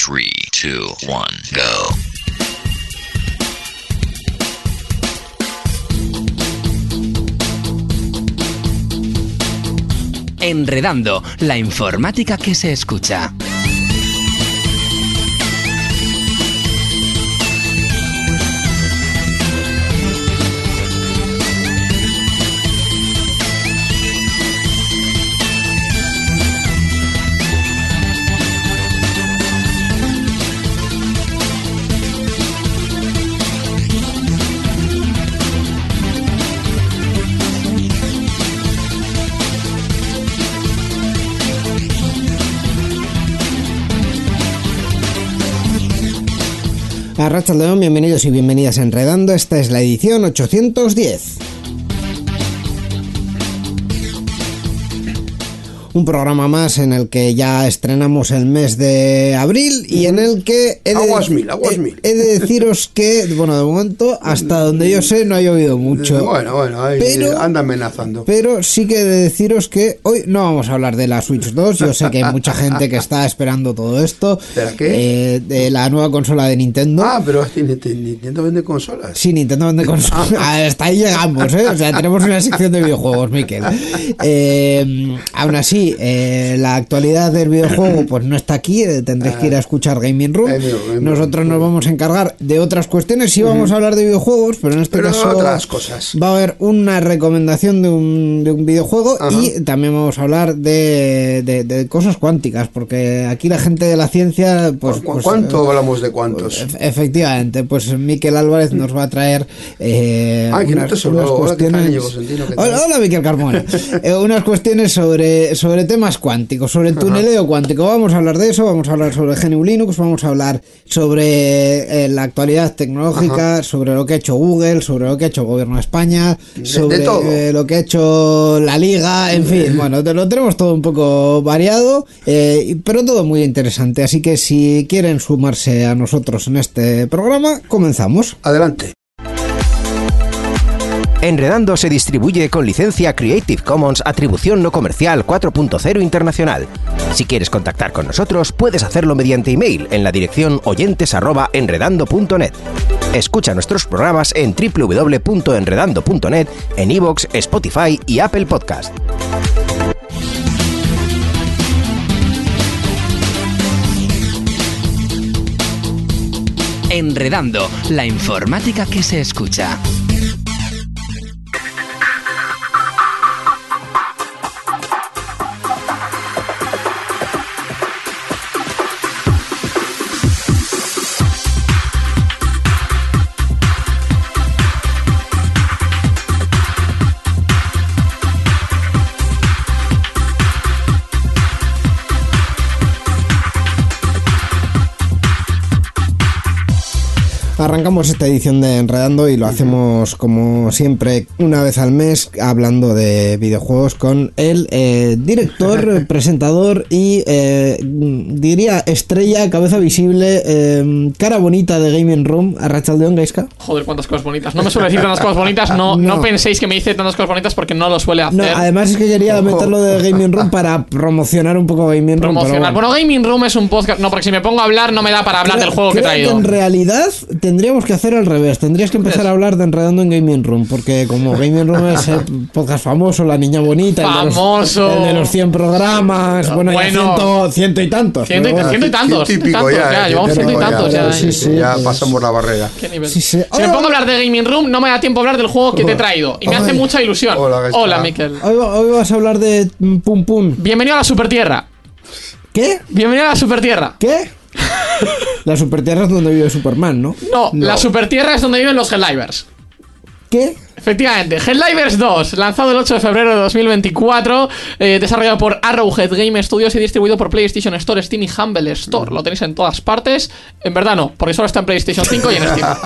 3, 2, 1, go. Enredando, la informática que se escucha. Arratsaldeon, bienvenidos y bienvenidas a Enredando. Esta es la edición 810. Un programa más en el que ya estrenamos el mes de abril y en el que he de deciros que, bueno, de momento, hasta donde yo sé, no ha llovido mucho. Bueno, ahí pero, anda amenazando. Pero sí que he de deciros que hoy no vamos a hablar de la Switch 2. Yo sé que hay mucha gente que está esperando todo esto. ¿De qué? De la nueva consola de Nintendo. Ah, pero Nintendo vende consolas. Sí, Nintendo vende consolas. Hasta ahí llegamos, ¿eh? O sea, tenemos una sección de videojuegos, Miquel. Aún así, la actualidad del videojuego pues no está aquí, tendréis que ir a escuchar Gaming Room. Nosotros nos vamos a encargar de otras cuestiones. Sí vamos a hablar de videojuegos, pero en este caso otras cosas. Va a haber una recomendación de un videojuego. Ajá. Y también vamos a hablar de cosas cuánticas, porque aquí la gente de la ciencia pues ¿cuánto hablamos de cuántos? Efectivamente, pues Miquel Álvarez nos va a traer unas cuestiones. Hola Miquel Carmona. Unas cuestiones sobre temas cuánticos, sobre el tuneleo cuántico. Vamos a hablar de eso, vamos a hablar sobre GNU Linux, vamos a hablar sobre la actualidad tecnológica, sobre lo que ha hecho Google, sobre lo que ha hecho el gobierno de España, sobre lo que ha hecho la Liga, en fin, bueno, lo tenemos todo un poco variado, pero todo muy interesante, así que si quieren sumarse a nosotros en este programa, comenzamos. Adelante. Enredando se distribuye con licencia Creative Commons Atribución No Comercial 4.0 Internacional. Si quieres contactar con nosotros, puedes hacerlo mediante email en la dirección oyentes@enredando.net. Escucha nuestros programas en www.enredando.net, en iVoox, Spotify y Apple Podcast. Enredando, la informática que se escucha. Arrancamos esta edición de Enredando y lo hacemos como siempre una vez al mes hablando de videojuegos con el director, presentador y diría estrella, cabeza visible, cara bonita de Gaming Room, Arratsaldeon, Gaizka. Joder, cuántas cosas bonitas. No me suele decir tantas cosas bonitas, no penséis que me dice tantas cosas bonitas porque no lo suele hacer. No, además es que quería meterlo de Gaming Room para promocionar un poco Gaming Room. Bueno, Gaming Room es un podcast. No, porque si me pongo a hablar no me da para hablar del juego que he traído. En realidad tendríamos que hacer al revés. Tendrías que empezar a hablar de Enredando en Gaming Room, porque como Gaming Room es el podcast famoso, La Niña Bonita, el de los 100 programas, ya ciento y tantos. Ciento y tantos. Llevamos ciento y tantos. Ya pasamos la barrera. ¿Qué nivel? Sí. Si me pongo a hablar de Gaming Room, no me da tiempo a hablar del juego que te he traído. Y me hace mucha ilusión. Hola, Miquel. Hoy vas a hablar de Pum Pum. Bienvenido a la Supertierra. ¿Qué? Bienvenido a la Supertierra. ¿Qué? La Supertierra es donde vive Superman, ¿no? No, la Supertierra es donde viven los Helldivers. ¿Qué? Efectivamente, Helldivers 2, lanzado el 8 de febrero de 2024, desarrollado por Arrowhead Game Studios y distribuido por PlayStation Store, Steam y Humble Store. Lo tenéis en todas partes. En verdad no, porque solo está en PlayStation 5 y en Steam.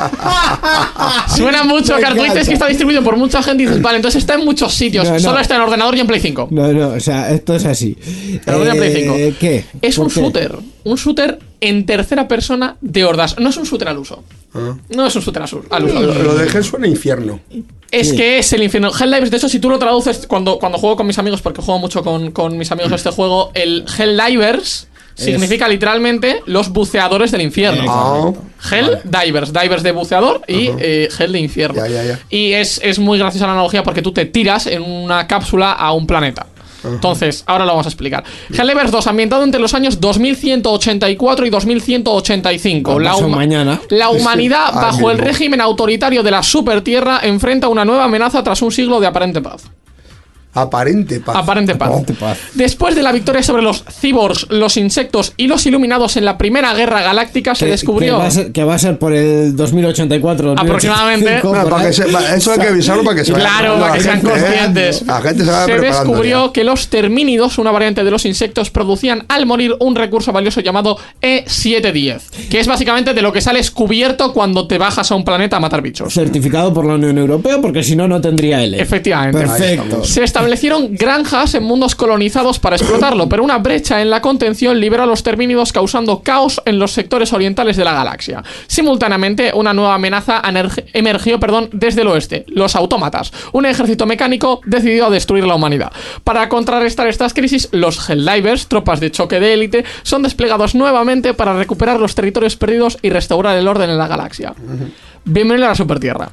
Suena mucho, Carl. Dices que está distribuido por mucha gente y dices, vale, entonces está en muchos sitios. No. Solo está en ordenador y en Play 5. No, o sea, esto es así. Pero en Play 5. ¿Qué? Es un shooter. Un shooter en tercera persona de hordas. No es un shooter al uso. No es un shooter al uso. Lo de Hell suena infierno. Es que es el infierno. Helldivers, de hecho, si tú lo traduces cuando juego con mis amigos, porque juego mucho con mis amigos este juego, el Helldivers significa literalmente los buceadores del infierno. Hell Divers, divers de buceador y Hell de infierno. Ya. Y es muy graciosa la analogía porque tú te tiras en una cápsula a un planeta. Entonces, ahora lo vamos a explicar. Helldivers 2, ambientado entre los años 2184 y 2185. La humanidad, bajo el régimen autoritario de la Supertierra, enfrenta una nueva amenaza tras un siglo de aparente paz. Aparente paz. Después de la victoria sobre los cyborgs, los insectos y los iluminados en la Primera Guerra Galáctica, se descubrió... Que va a ser por el 2084. Aproximadamente. Eso hay que avisarlo para que se vayan. Claro, para que sean conscientes. La gente se descubrió que los termínidos, una variante de los insectos, producían al morir un recurso valioso llamado E710, que es básicamente de lo que sales cubierto cuando te bajas a un planeta a matar bichos. Certificado por la Unión Europea, porque si no, no tendría L. Efectivamente. Perfecto. Se establecieron granjas en mundos colonizados para explotarlo, pero una brecha en la contención liberó a los termínidos, causando caos en los sectores orientales de la galaxia. Simultáneamente, una nueva amenaza emergió desde el oeste, los autómatas, un ejército mecánico decidido a destruir la humanidad. Para contrarrestar estas crisis, los Helldivers, tropas de choque de élite, son desplegados nuevamente para recuperar los territorios perdidos y restaurar el orden en la galaxia. Bienvenido a la Supertierra.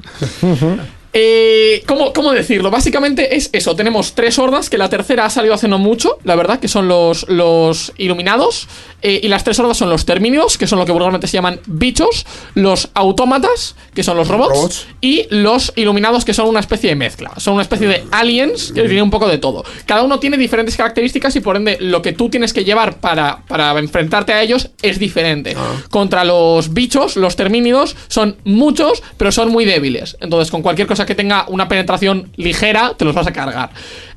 ¿Cómo decirlo? Básicamente es eso. Tenemos 3 hordas, que la tercera ha salido hace no mucho, la verdad, que son los iluminados. Y las 3 hordas son los termínidos, que son lo que vulgarmente se llaman bichos, los autómatas, que son los robots, y los iluminados, que son una especie de mezcla. Son una especie de aliens que tienen un poco de todo. Cada uno tiene diferentes características y por ende lo que tú tienes que llevar para enfrentarte a ellos es diferente. Contra los bichos, los termínidos, son muchos, pero son muy débiles. Entonces, con cualquier cosa que tenga una penetración ligera, te los vas a cargar.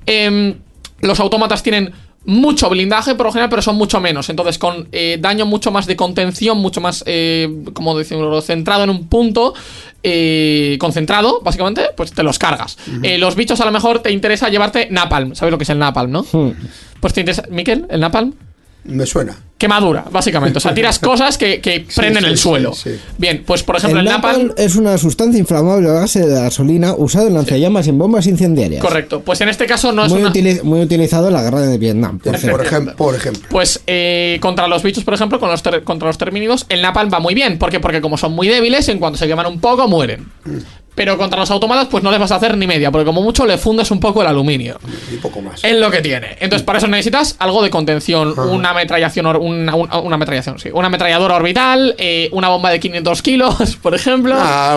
Los autómatas tienen mucho blindaje por lo general, pero son mucho menos. Entonces, con daño mucho más de contención, mucho más, como decimos, centrado en un punto, concentrado, básicamente, pues te los cargas. Los bichos a lo mejor te interesa llevarte napalm. ¿Sabes lo que es el napalm, no? Pues te interesa, Miquel, el napalm. Me suena. Quemadura, básicamente. O sea, tiras cosas que prenden el suelo. Bien, pues por ejemplo, el napalm es una sustancia inflamable a base de gasolina usada en lanzallamas y en bombas incendiarias. Correcto. Pues en este caso no es muy utilizado en la guerra de Vietnam. Por ejemplo. Pues contra los bichos, por ejemplo, contra los termínidos, el napalm va muy bien. ¿Por qué? Porque como son muy débiles, en cuanto se queman un poco, mueren. Pero contra los autómatas, pues no les vas a hacer ni media, porque como mucho le fundes un poco el aluminio. Y poco más. Es lo que tiene. Entonces, para eso necesitas algo de contención, una ametralladora orbital, una bomba de 500 kilos, por ejemplo.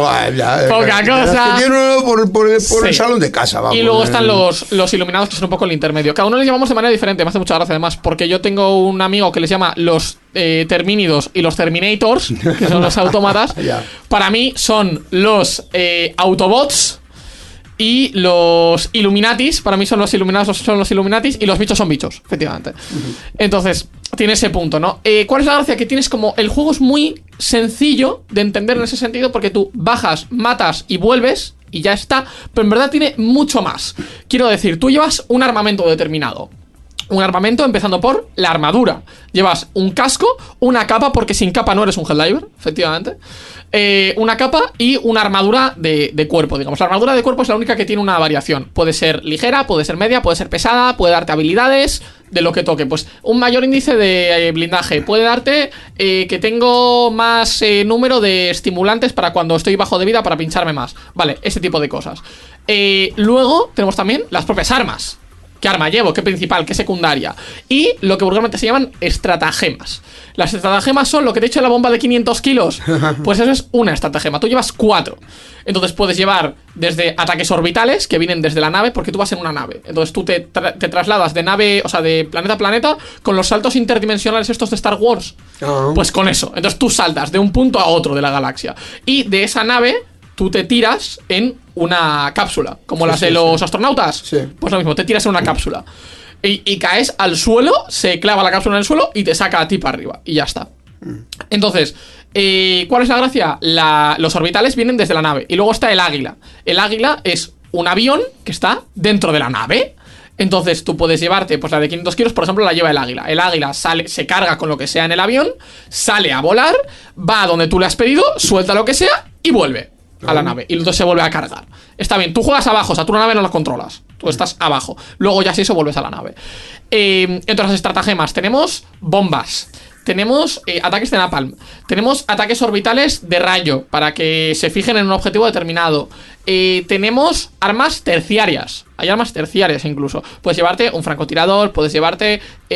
Poca cosa. Tiene uno por el salón de casa, vamos. Y luego están los iluminados, que son un poco el intermedio. Cada uno les llamamos de manera diferente. Me hace mucha gracia, además, porque yo tengo un amigo que les llama los termínidos y los terminators, que son los autómatas. Para mí son los Autobots y los Illuminatis. Para mí son los iluminados, son los Illuminatis, y los bichos son bichos, efectivamente. Entonces, tiene ese punto, ¿no? ¿Cuál es la gracia? Que tienes como... El juego es muy sencillo de entender en ese sentido, porque tú bajas, matas y vuelves y ya está. Pero en verdad tiene mucho más. Quiero decir, tú llevas un armamento determinado. Un armamento empezando por la armadura. Llevas un casco, una capa, porque sin capa no eres un Helldiver, efectivamente. Una capa y una armadura de cuerpo, digamos. La armadura de cuerpo es la única que tiene una variación. Puede ser ligera, puede ser media, puede ser pesada, puede darte habilidades de lo que toque. Pues un mayor índice de blindaje. Puede darte que tengo más número de estimulantes para cuando estoy bajo de vida, para pincharme más. Vale, ese tipo de cosas. Luego tenemos también las propias armas. ¿Qué arma llevo? ¿Qué principal? ¿Qué secundaria? Y lo que vulgarmente se llaman estratagemas. Las estratagemas son lo que te he dicho de la bomba de 500 kilos. Pues eso es una estratagema. Tú llevas 4. Entonces puedes llevar desde ataques orbitales, que vienen desde la nave, porque tú vas en una nave. Entonces tú te trasladas de nave, o sea, de planeta a planeta, con los saltos interdimensionales estos de Star Wars. Pues con eso. Entonces tú saltas de un punto a otro de la galaxia. Y de esa nave tú te tiras en una cápsula, como las de los astronautas. Pues lo mismo, te tiras en una cápsula y caes al suelo, se clava la cápsula en el suelo y te saca a ti para arriba, y ya está. Entonces, ¿cuál es la gracia? Los orbitales vienen desde la nave. Y luego está el águila. El águila es un avión que está dentro de la nave. Entonces tú puedes llevarte, pues la de 500 kilos, por ejemplo, la lleva el águila. El águila sale, se carga con lo que sea en el avión, sale a volar, va a donde tú le has pedido, suelta lo que sea y vuelve. a la nave y entonces se vuelve a cargar. Está bien, tú juegas abajo, o sea, tú la nave no la controlas, tú estás abajo. Luego ya si eso vuelves a la nave. Entre las estratagemas tenemos bombas. Tenemos ataques de napalm. Tenemos ataques orbitales de rayo para que se fijen en un objetivo determinado. Tenemos armas terciarias. Hay armas terciarias incluso. Puedes llevarte un francotirador, puedes llevarte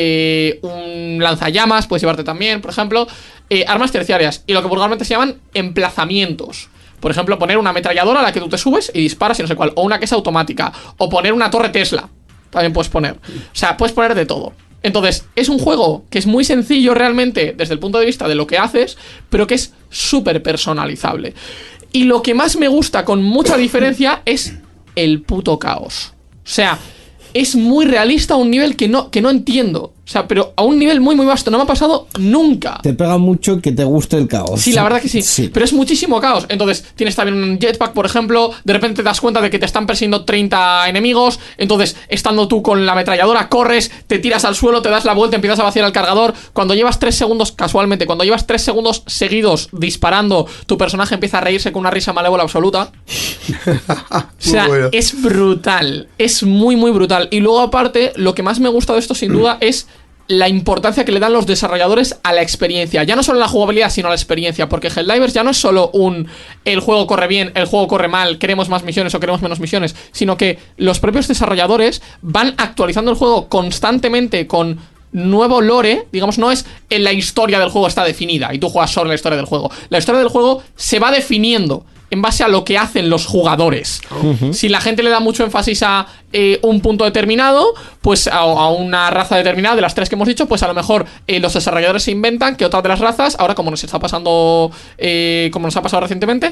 un lanzallamas, puedes llevarte también, por ejemplo, armas terciarias. Y lo que vulgarmente se llaman emplazamientos. Por ejemplo, poner una ametralladora a la que tú te subes y disparas y no sé cuál. O una que es automática. O poner una torre Tesla. También puedes poner. O sea, puedes poner de todo. Entonces, es un juego que es muy sencillo realmente desde el punto de vista de lo que haces, pero que es súper personalizable. Y lo que más me gusta con mucha diferencia es el puto caos. O sea, es muy realista a un nivel que no entiendo. O sea, pero a un nivel muy muy vasto. No me ha pasado nunca. Te pega mucho que te guste el caos. Sí, la verdad que sí. Pero es muchísimo caos. Entonces, tienes también un jetpack, por ejemplo. De repente te das cuenta de que te están persiguiendo 30 enemigos. Entonces, estando tú con la ametralladora, corres, te tiras al suelo, te das la vuelta, empiezas a vaciar el cargador. Cuando llevas 3 segundos, casualmente, cuando llevas 3 segundos seguidos disparando, tu personaje empieza a reírse con una risa malévola absoluta. O sea, bueno. Es brutal. Es muy, muy brutal. Y luego, aparte, lo que más me gusta de esto, sin duda, es la importancia que le dan los desarrolladores a la experiencia. Ya no solo a la jugabilidad, sino a la experiencia. Porque Helldivers ya no es solo el juego corre bien, el juego corre mal, queremos más misiones o queremos menos misiones, sino que los propios desarrolladores van actualizando el juego constantemente con nuevo lore. Digamos, no es en la historia del juego está definida y tú juegas sobre la historia del juego. La historia del juego se va definiendo en base a lo que hacen los jugadores. Si la gente le da mucho énfasis a un punto determinado, pues a una raza determinada de las 3 que hemos dicho, pues a lo mejor los desarrolladores se inventan que otra de las razas, ahora como nos está pasando, como nos ha pasado recientemente,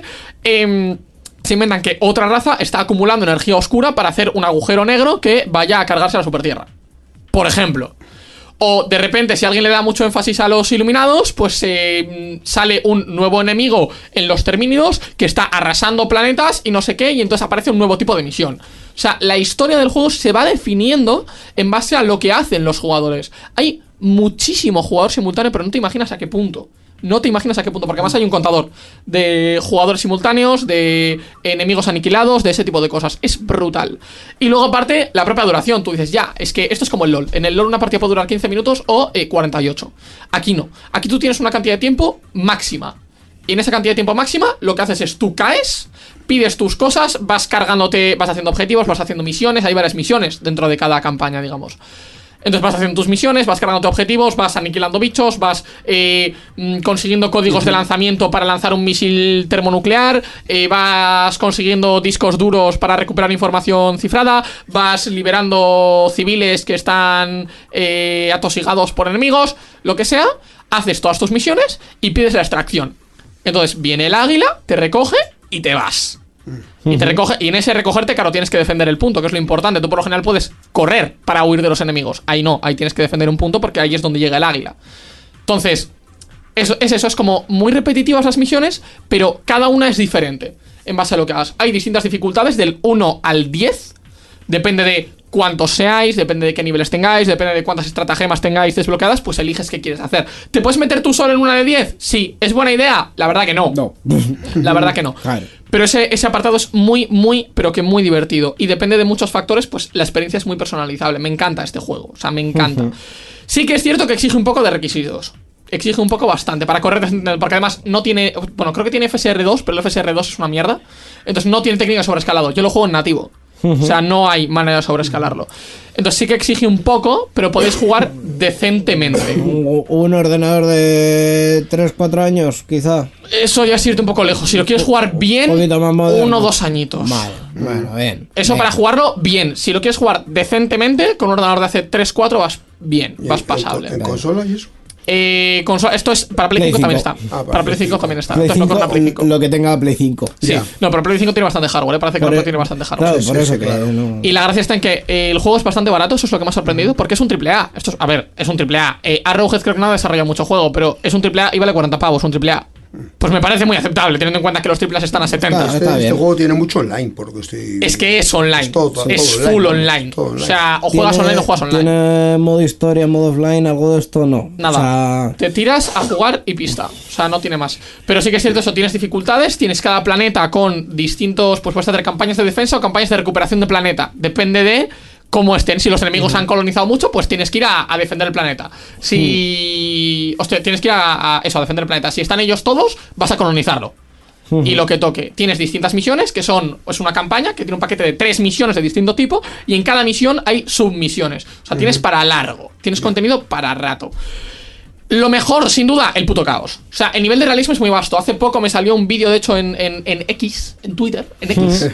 se inventan que otra raza está acumulando energía oscura para hacer un agujero negro que vaya a cargarse a la supertierra, por ejemplo. O de repente, si alguien le da mucho énfasis a los iluminados, pues sale un nuevo enemigo en los termínidos que está arrasando planetas y no sé qué, y entonces aparece un nuevo tipo de misión. O sea, la historia del juego se va definiendo en base a lo que hacen los jugadores. Hay muchísimo jugador simultáneo, pero no te imaginas a qué punto. No te imaginas a qué punto, porque además hay un contador de jugadores simultáneos, de enemigos aniquilados, de ese tipo de cosas. Es brutal. Y luego aparte, la propia duración. Tú dices, ya, es que esto es como el LoL. En el LoL una partida puede durar 15 minutos o 48. Aquí no. Aquí tú tienes una cantidad de tiempo máxima. Y en esa cantidad de tiempo máxima, lo que haces es tú caes, pides tus cosas, vas cargándote, vas haciendo objetivos, vas haciendo misiones. Hay varias misiones dentro de cada campaña, digamos. Entonces vas haciendo tus misiones, vas cargando objetivos, vas aniquilando bichos, vas consiguiendo códigos de lanzamiento para lanzar un misil termonuclear, vas consiguiendo discos duros para recuperar información cifrada, vas liberando civiles que están atosigados por enemigos, lo que sea. Haces todas tus misiones y pides la extracción. Entonces viene el águila, te recoge y te vas. Y te recoge, y en ese recogerte, claro, tienes que defender el punto, que es lo importante. Tú por lo general puedes correr para huir de los enemigos. Ahí no, ahí tienes que defender un punto porque ahí es donde llega el águila. Entonces, eso es como muy repetitivas las misiones, pero cada una es diferente en base a lo que hagas. Hay distintas dificultades del 1 al 10. Depende de cuántos seáis, depende de qué niveles tengáis, depende de cuántas estratagemas tengáis desbloqueadas, pues eliges qué quieres hacer. ¿Te puedes meter tú solo en una de 10? Sí. ¿Es buena idea? La verdad que no. No. La verdad que no. Claro. Pero ese apartado es muy, muy, pero que muy divertido. Y depende de muchos factores, pues la experiencia es muy personalizable. Me encanta este juego. O sea, me encanta. Sí que es cierto que exige un poco de requisitos. Exige un poco bastante para correr, porque además no tiene... Bueno, creo que tiene FSR2, pero el FSR2 es una mierda. Entonces no tiene técnica de sobreescalado. Yo lo juego en nativo. O sea, no hay manera de sobreescalarlo. Entonces sí que exige un poco, pero podéis jugar decentemente. Un ordenador de 3-4 años, quizá. Eso ya es irte un poco lejos. Si lo quieres jugar bien, Un poquito más moderno. 1 o 2 añitos. Vale, bueno, bien. Eso bien. para jugarlo bien. Si lo quieres jugar decentemente, con un ordenador de hace 3-4 vas bien, vas pasable. ¿En consola y eso? Esto es para Play 5 también está. Para Play 5 también está. Play Entonces no 5, corre Play 5. lo que tenga Play 5. Sí, Ya. no, pero Play 5 tiene bastante hardware, parece que Por no e- tiene bastante hardware. Claro, Sí, por sí, eso sí, que claro. no... Y la gracia está en que el juego es bastante barato, eso es lo que me ha sorprendido, porque es un AAA. Esto es, a ver, es un AAA. Arrowhead creo que no ha desarrollado mucho juego, pero es un AAA y vale 40 pavos, un AAA. pues me parece muy aceptable, teniendo en cuenta que los triples están a 70. Está Este bien. juego tiene mucho online, porque estoy... Es que es online, Es todo es online, full ¿no? online. Todo online. O sea, o juegas online o juegas online. ¿Tiene modo historia, modo offline, algo de esto? No. Nada, O sea, te tiras a jugar y pista. O sea, no tiene más. Pero sí que es cierto eso, tienes dificultades, tienes cada planeta con distintos, pues puedes hacer campañas de defensa o campañas de recuperación de planeta. Depende de cómo estén. Si los enemigos han colonizado mucho, pues tienes que ir a defender el planeta. Si... Hostia, tienes que ir a eso, a defender el planeta. Si están ellos todos, vas a colonizarlo. Y lo que toque. Tienes distintas misiones, que son... Es una campaña que tiene un paquete de 3 misiones de distinto tipo, y en cada misión hay submisiones. O sea, tienes para largo. Tienes contenido para rato. Lo mejor, sin duda, el puto caos. O sea, el nivel de realismo es muy vasto. Hace poco me salió un vídeo, de hecho, en X, en Twitter, en X,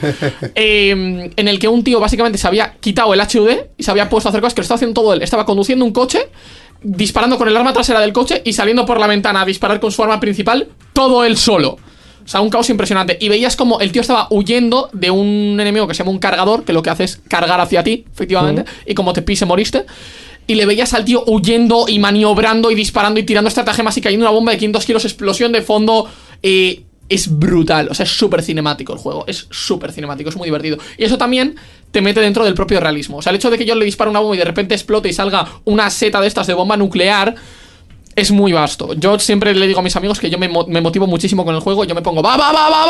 en el que un tío básicamente se había quitado el HUD y se había puesto a hacer cosas que lo estaba haciendo todo él. Estaba conduciendo un coche, disparando con el arma trasera del coche y saliendo por la ventana a disparar con su arma principal, todo él solo. O sea, un caos impresionante. Y veías como el tío estaba huyendo de un enemigo que se llama un cargador, que lo que hace es cargar hacia ti, efectivamente, y como te pise, moriste. Y le veías al tío huyendo y maniobrando y disparando y tirando estratagemas y cayendo una bomba de 500 kilos, explosión de fondo. Es brutal, o sea, es súper cinemático el juego. Es súper cinemático, es muy divertido. Y eso también te mete dentro del propio realismo. O sea, el hecho de que yo le dispare una bomba y de repente explote y salga una seta de estas de bomba nuclear es muy vasto. Yo siempre le digo a mis amigos que yo me motivo muchísimo con el juego. Yo me pongo va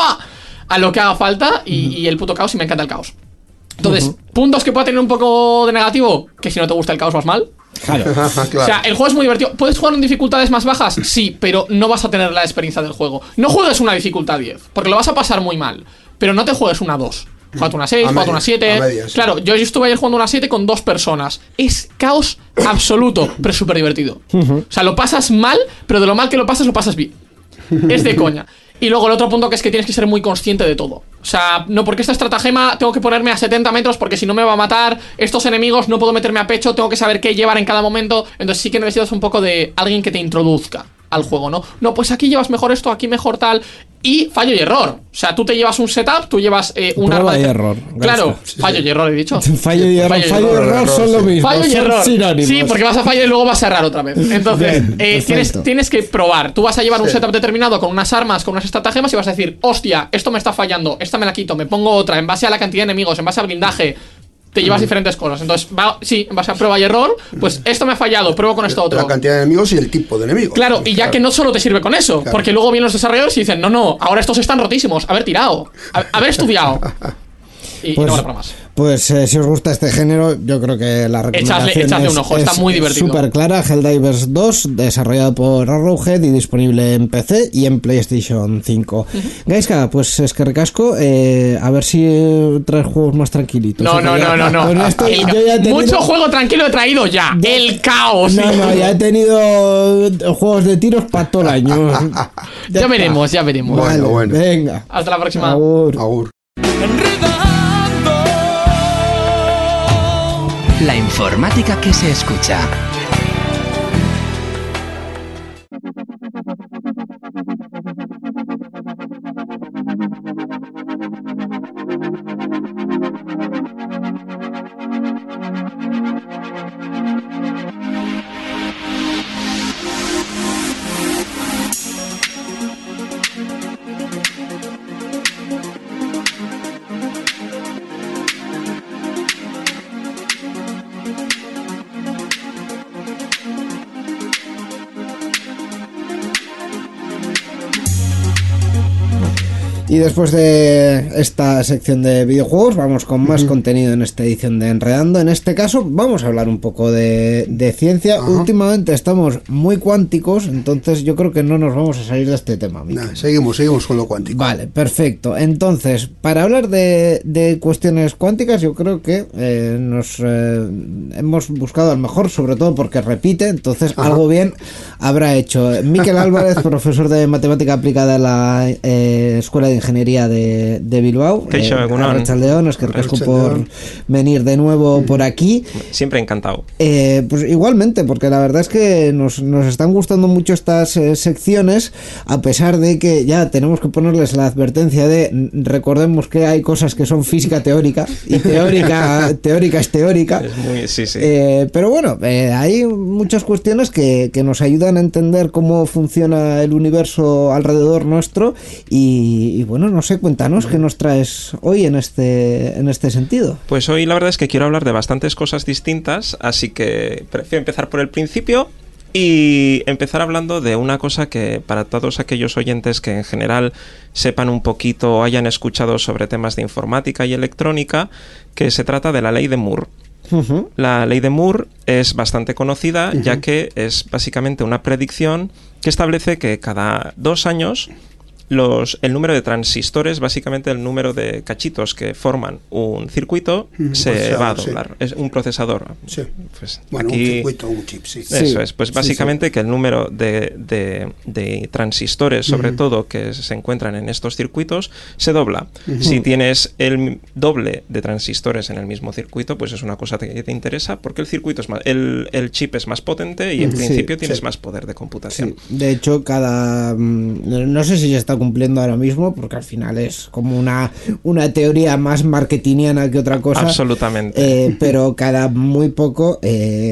a lo que haga falta y el puto caos, y me encanta el caos. Entonces, puntos que pueda tener un poco de negativo, que si no te gusta el caos vas mal. Claro. Claro. O sea, el juego es muy divertido. ¿Puedes jugar en dificultades más bajas? Sí, pero no vas a tener la experiencia del juego. No juegues una dificultad 10, porque lo vas a pasar muy mal. Pero no te juegues una 2. Jugate una 6, jugate una 7. a medias, sí. Claro, yo estuve ayer jugando una 7 con 2 personas. Es caos absoluto, pero es súper divertido. O sea, lo pasas mal, pero de lo mal que lo pasas bien. Es de coña. Y luego el otro punto que es que tienes que ser muy consciente de todo. O sea, no porque esta estratagema tengo que ponerme a 70 metros porque si no me va a matar. Estos enemigos no puedo meterme a pecho, tengo que saber qué llevar en cada momento. Entonces sí que necesitas un poco de alguien que te introduzca al juego, ¿no? No, pues aquí llevas mejor esto, aquí mejor tal. Y fallo y error. O sea, tú te llevas un setup, tú llevas un Prueba arma y de... error. Claro, Sí, fallo y error he dicho. Fallo y error, fallo y error son lo mismo. Fallo y son error. sinónimos. Sí, porque vas a fallar y luego vas a errar otra vez. Entonces, Bien, perfecto. tienes que probar. Tú vas a llevar un Sí. setup determinado con unas armas, con unas estratagemas y vas a decir, hostia, esto me está fallando, esta me la quito, me pongo otra, en base a la cantidad de enemigos, en base a blindaje. Te llevas diferentes cosas. Entonces, en base a prueba y error, pues esto me ha fallado, pruebo con esto otro. La cantidad de enemigos y el tipo de enemigos. Claro, y ya que no solo te sirve con eso, Claro. porque luego vienen los desarrolladores y dicen, no, ahora estos están rotísimos, haber tirado, haber estudiado. Y no vale para más. Pues si os gusta este género, yo creo que la recomendación echadle un ojo, está muy divertido. súper clara. Helldivers 2, desarrollado por Arrowhead y disponible en PC y en PlayStation 5. Gaiska, pues es que recasco, a ver si traes juegos más tranquilitos. No. Con esto yo ya he tenido- Mucho juego tranquilo he traído ya. El caos. No, ya he tenido juegos de tiros para todo el año. Ya veremos. Vale, Bueno. venga. Hasta la próxima. Agur. Agur. La informática que se escucha. Y después de esta sección de videojuegos, vamos con más contenido en esta edición de Enredando. En este caso, vamos a hablar un poco de ciencia. Últimamente estamos muy cuánticos, entonces yo creo que no nos vamos a salir de este tema, Miki. Nah, seguimos con lo cuántico. Vale, perfecto. Entonces, para hablar de cuestiones cuánticas, yo creo que nos hemos buscado al mejor, sobre todo porque repite, entonces algo bien habrá hecho. Miquel Álvarez, profesor de matemática aplicada en la Escuela de Ingeniería de Bilbao. Arratsaldeon, es que recasco por venir de nuevo por aquí. Siempre encantado. Pues igualmente, porque la verdad es que nos están gustando mucho estas secciones, a pesar de que ya tenemos que ponerles la advertencia de recordemos que hay cosas que son física teórica y teórica es teórica. Es muy, sí. Pero bueno, hay muchas cuestiones que nos ayudan a entender cómo funciona el universo alrededor nuestro y bueno, no sé, cuéntanos qué nos traes hoy en este sentido. Pues hoy la verdad es que quiero hablar de bastantes cosas distintas, así que prefiero empezar por el principio y empezar hablando de una cosa que para todos aquellos oyentes que en general sepan un poquito o hayan escuchado sobre temas de informática y electrónica, que se trata de la ley de Moore. Uh-huh. La ley de Moore es bastante conocida, uh-huh, ya que es básicamente una predicción que establece que cada 2 años el número de transistores, básicamente el número de cachitos que forman un circuito, se va a doblar. Sí. Es un procesador. Sí. Pues bueno, aquí, un circuito, un chip, sí. Eso es. Pues básicamente que el número de transistores, sobre todo, que se encuentran en estos circuitos, se dobla. Si tienes el doble de transistores en el mismo circuito, pues es una cosa que te interesa, porque el circuito es más, el chip es más potente y en principio tienes más poder de computación. Sí. De hecho, no sé si ya está cumpliendo ahora mismo, porque al final es como una teoría más marketingiana que otra cosa. Absolutamente. Pero cada muy poco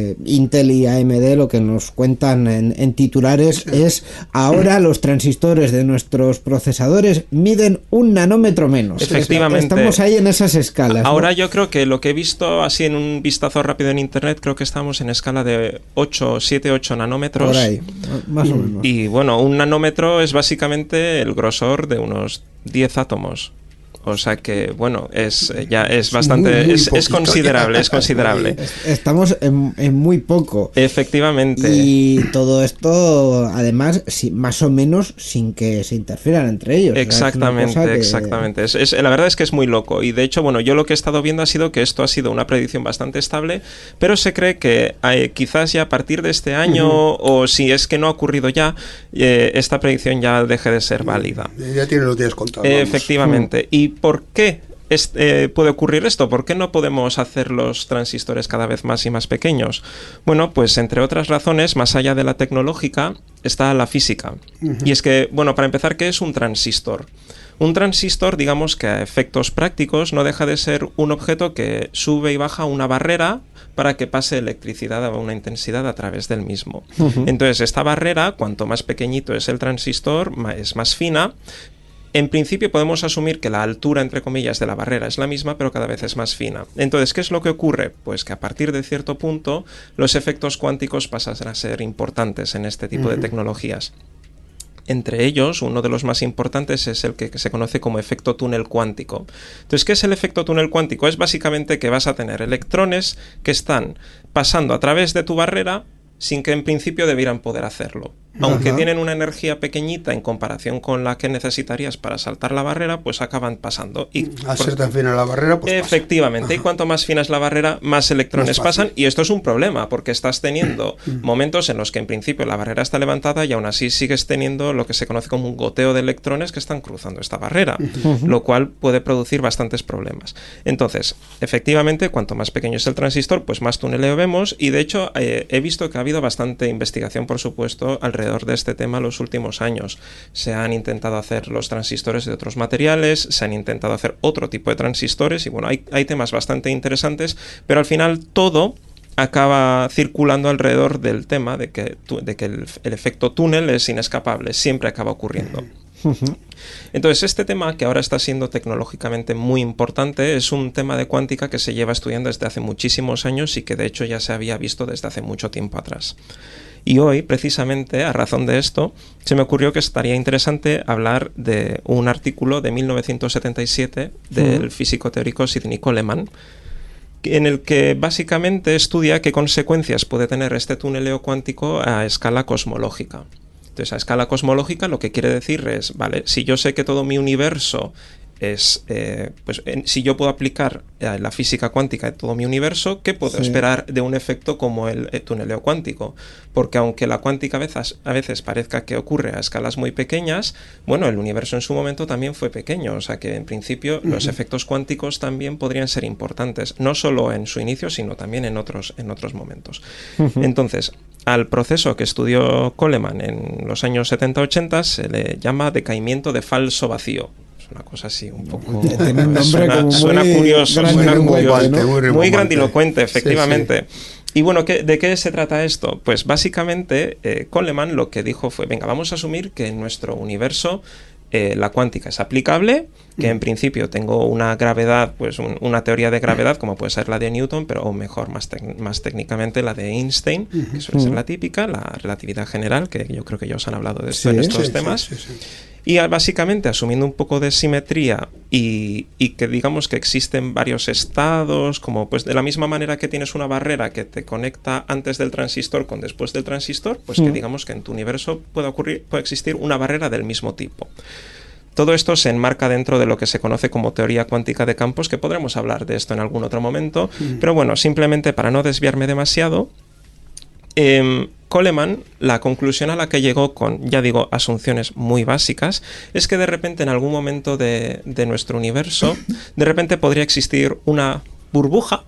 Intel y AMD lo que nos cuentan en titulares es ahora los transistores de nuestros procesadores miden 1 nanómetro menos. Efectivamente. Estamos ahí en esas escalas. Ahora, ¿no? Yo creo que lo que he visto así en un vistazo rápido en internet, creo que estamos en escala de 7, 8 nanómetros. Por ahí, más o menos. Y bueno, 1 nanómetro es básicamente el grosor de unos 10 átomos. O sea que, bueno, es bastante... Muy es considerable, es considerable. Estamos en muy poco. Efectivamente. Y todo esto, además, más o menos sin que se interfieran entre ellos. Exactamente, exactamente. La verdad es que es muy loco. Y de hecho, bueno, yo lo que he estado viendo ha sido que esto ha sido una predicción bastante estable, pero se cree que quizás ya a partir de este año, o si es que no ha ocurrido ya, esta predicción ya deje de ser válida. Ya tiene los días contados. Efectivamente. ¿Y por qué puede ocurrir esto? ¿Por qué no podemos hacer los transistores cada vez más y más pequeños? Bueno, pues entre otras razones, más allá de la tecnológica, está la física. Y es que, bueno, para empezar, ¿qué es un transistor? Un transistor, digamos que a efectos prácticos, no deja de ser un objeto que sube y baja una barrera para que pase electricidad a una intensidad a través del mismo. Entonces, esta barrera, cuanto más pequeñito es el transistor, es más fina. En principio podemos asumir que la altura, entre comillas, de la barrera es la misma, pero cada vez es más fina. Entonces, ¿qué es lo que ocurre? Pues que a partir de cierto punto los efectos cuánticos pasan a ser importantes en este tipo de tecnologías. Entre ellos, uno de los más importantes es el que se conoce como efecto túnel cuántico. Entonces, ¿qué es el efecto túnel cuántico? Es básicamente que vas a tener electrones que están pasando a través de tu barrera sin que en principio debieran poder hacerlo. Aunque tienen una energía pequeñita en comparación con la que necesitarías para saltar la barrera, pues acaban pasando. Y al ser tan fina la barrera, pues efectivamente, y cuanto más fina es la barrera, más electrones pasan, y esto es un problema, porque estás teniendo momentos en los que en principio la barrera está levantada y aún así sigues teniendo lo que se conoce como un goteo de electrones que están cruzando esta barrera, lo cual puede producir bastantes problemas. Entonces, efectivamente, cuanto más pequeño es el transistor, pues más tuneleo vemos, y de hecho he visto que ha habido bastante investigación, por supuesto, alrededor de este tema los últimos años. Se han intentado hacer los transistores de otros materiales, se han intentado hacer otro tipo de transistores, y bueno, hay temas bastante interesantes, pero al final todo acaba circulando alrededor del tema de que el efecto túnel es inescapable, siempre acaba ocurriendo. Entonces, este tema, que ahora está siendo tecnológicamente muy importante, es un tema de cuántica que se lleva estudiando desde hace muchísimos años y que de hecho ya se había visto desde hace mucho tiempo atrás. Y hoy, precisamente, a razón de esto, se me ocurrió que estaría interesante hablar de un artículo de 1977 del físico teórico Sidney Coleman, en el que básicamente estudia qué consecuencias puede tener este tuneleo cuántico a escala cosmológica. Entonces, a escala cosmológica lo que quiere decir es, vale, si yo sé que todo mi universo es, si yo puedo aplicar la física cuántica en todo mi universo, ¿qué puedo esperar de un efecto como el tuneleo cuántico? Porque aunque la cuántica a veces parezca que ocurre a escalas muy pequeñas, bueno, el universo en su momento también fue pequeño, o sea que en principio los efectos cuánticos también podrían ser importantes, no solo en su inicio, sino también en otros momentos. Entonces, al proceso que estudió Coleman en los años 70-80 se le llama decaimiento de falso vacío. Es una cosa así un poco... Tiene un nombre suena curioso, muy grandilocuente, grandilocuente, efectivamente. Sí. Y bueno, ¿de qué se trata esto? Pues básicamente Coleman lo que dijo fue, venga, vamos a asumir que en nuestro universo la cuántica es aplicable, que en principio tengo una gravedad, pues una teoría de gravedad como puede ser la de Newton, pero o mejor, más técnicamente la de Einstein, que suele ser la típica, la relatividad general, que yo creo que ya os han hablado de esto en estos temas. Sí. Y básicamente asumiendo un poco de simetría y que digamos que existen varios estados, como pues de la misma manera que tienes una barrera que te conecta antes del transistor con después del transistor, pues que digamos que en tu universo puede existir una barrera del mismo tipo. Todo esto se enmarca dentro de lo que se conoce como teoría cuántica de campos, que podremos hablar de esto en algún otro momento, pero bueno, simplemente para no desviarme demasiado, Coleman, la conclusión a la que llegó con, ya digo, asunciones muy básicas, es que de repente en algún momento de nuestro universo, de repente podría existir una burbuja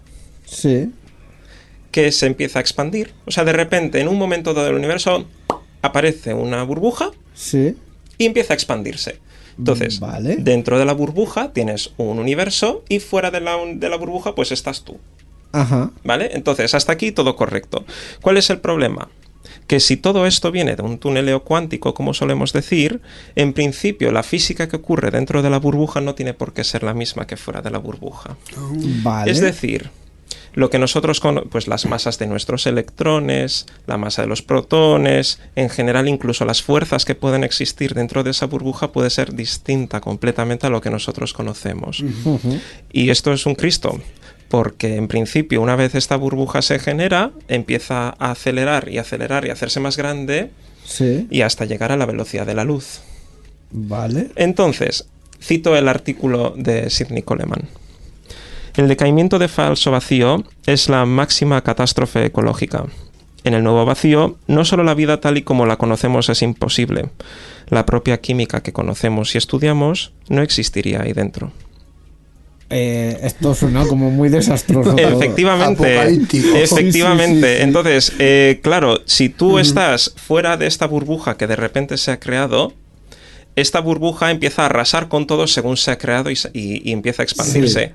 que se empieza a expandir. O sea, de repente en un momento del universo aparece una burbuja y empieza a expandirse. Entonces, dentro de la burbuja tienes un universo y fuera de la burbuja pues estás tú. ¿Vale? Entonces, hasta aquí todo correcto. ¿Cuál es el problema? Que si todo esto viene de un tuneleo cuántico, como solemos decir, en principio la física que ocurre dentro de la burbuja no tiene por qué ser la misma que fuera de la burbuja. Es decir, lo que nosotros pues las masas de nuestros electrones, la masa de los protones, en general incluso las fuerzas que pueden existir dentro de esa burbuja puede ser distinta completamente a lo que nosotros conocemos. Y esto es un Cristo. Porque en principio una vez esta burbuja se genera, empieza a acelerar y hacerse más grande y hasta llegar a la velocidad de la luz. Entonces, cito el artículo de Sidney Coleman. El decaimiento de falso vacío es la máxima catástrofe ecológica. En el nuevo vacío, no solo la vida tal y como la conocemos es imposible, la propia química que conocemos y estudiamos no existiría ahí dentro. Esto suena como muy desastroso. Efectivamente. Entonces, claro, si tú estás fuera de esta burbuja que de repente se ha creado, esta burbuja empieza a arrasar con todo según se ha creado y empieza a expandirse.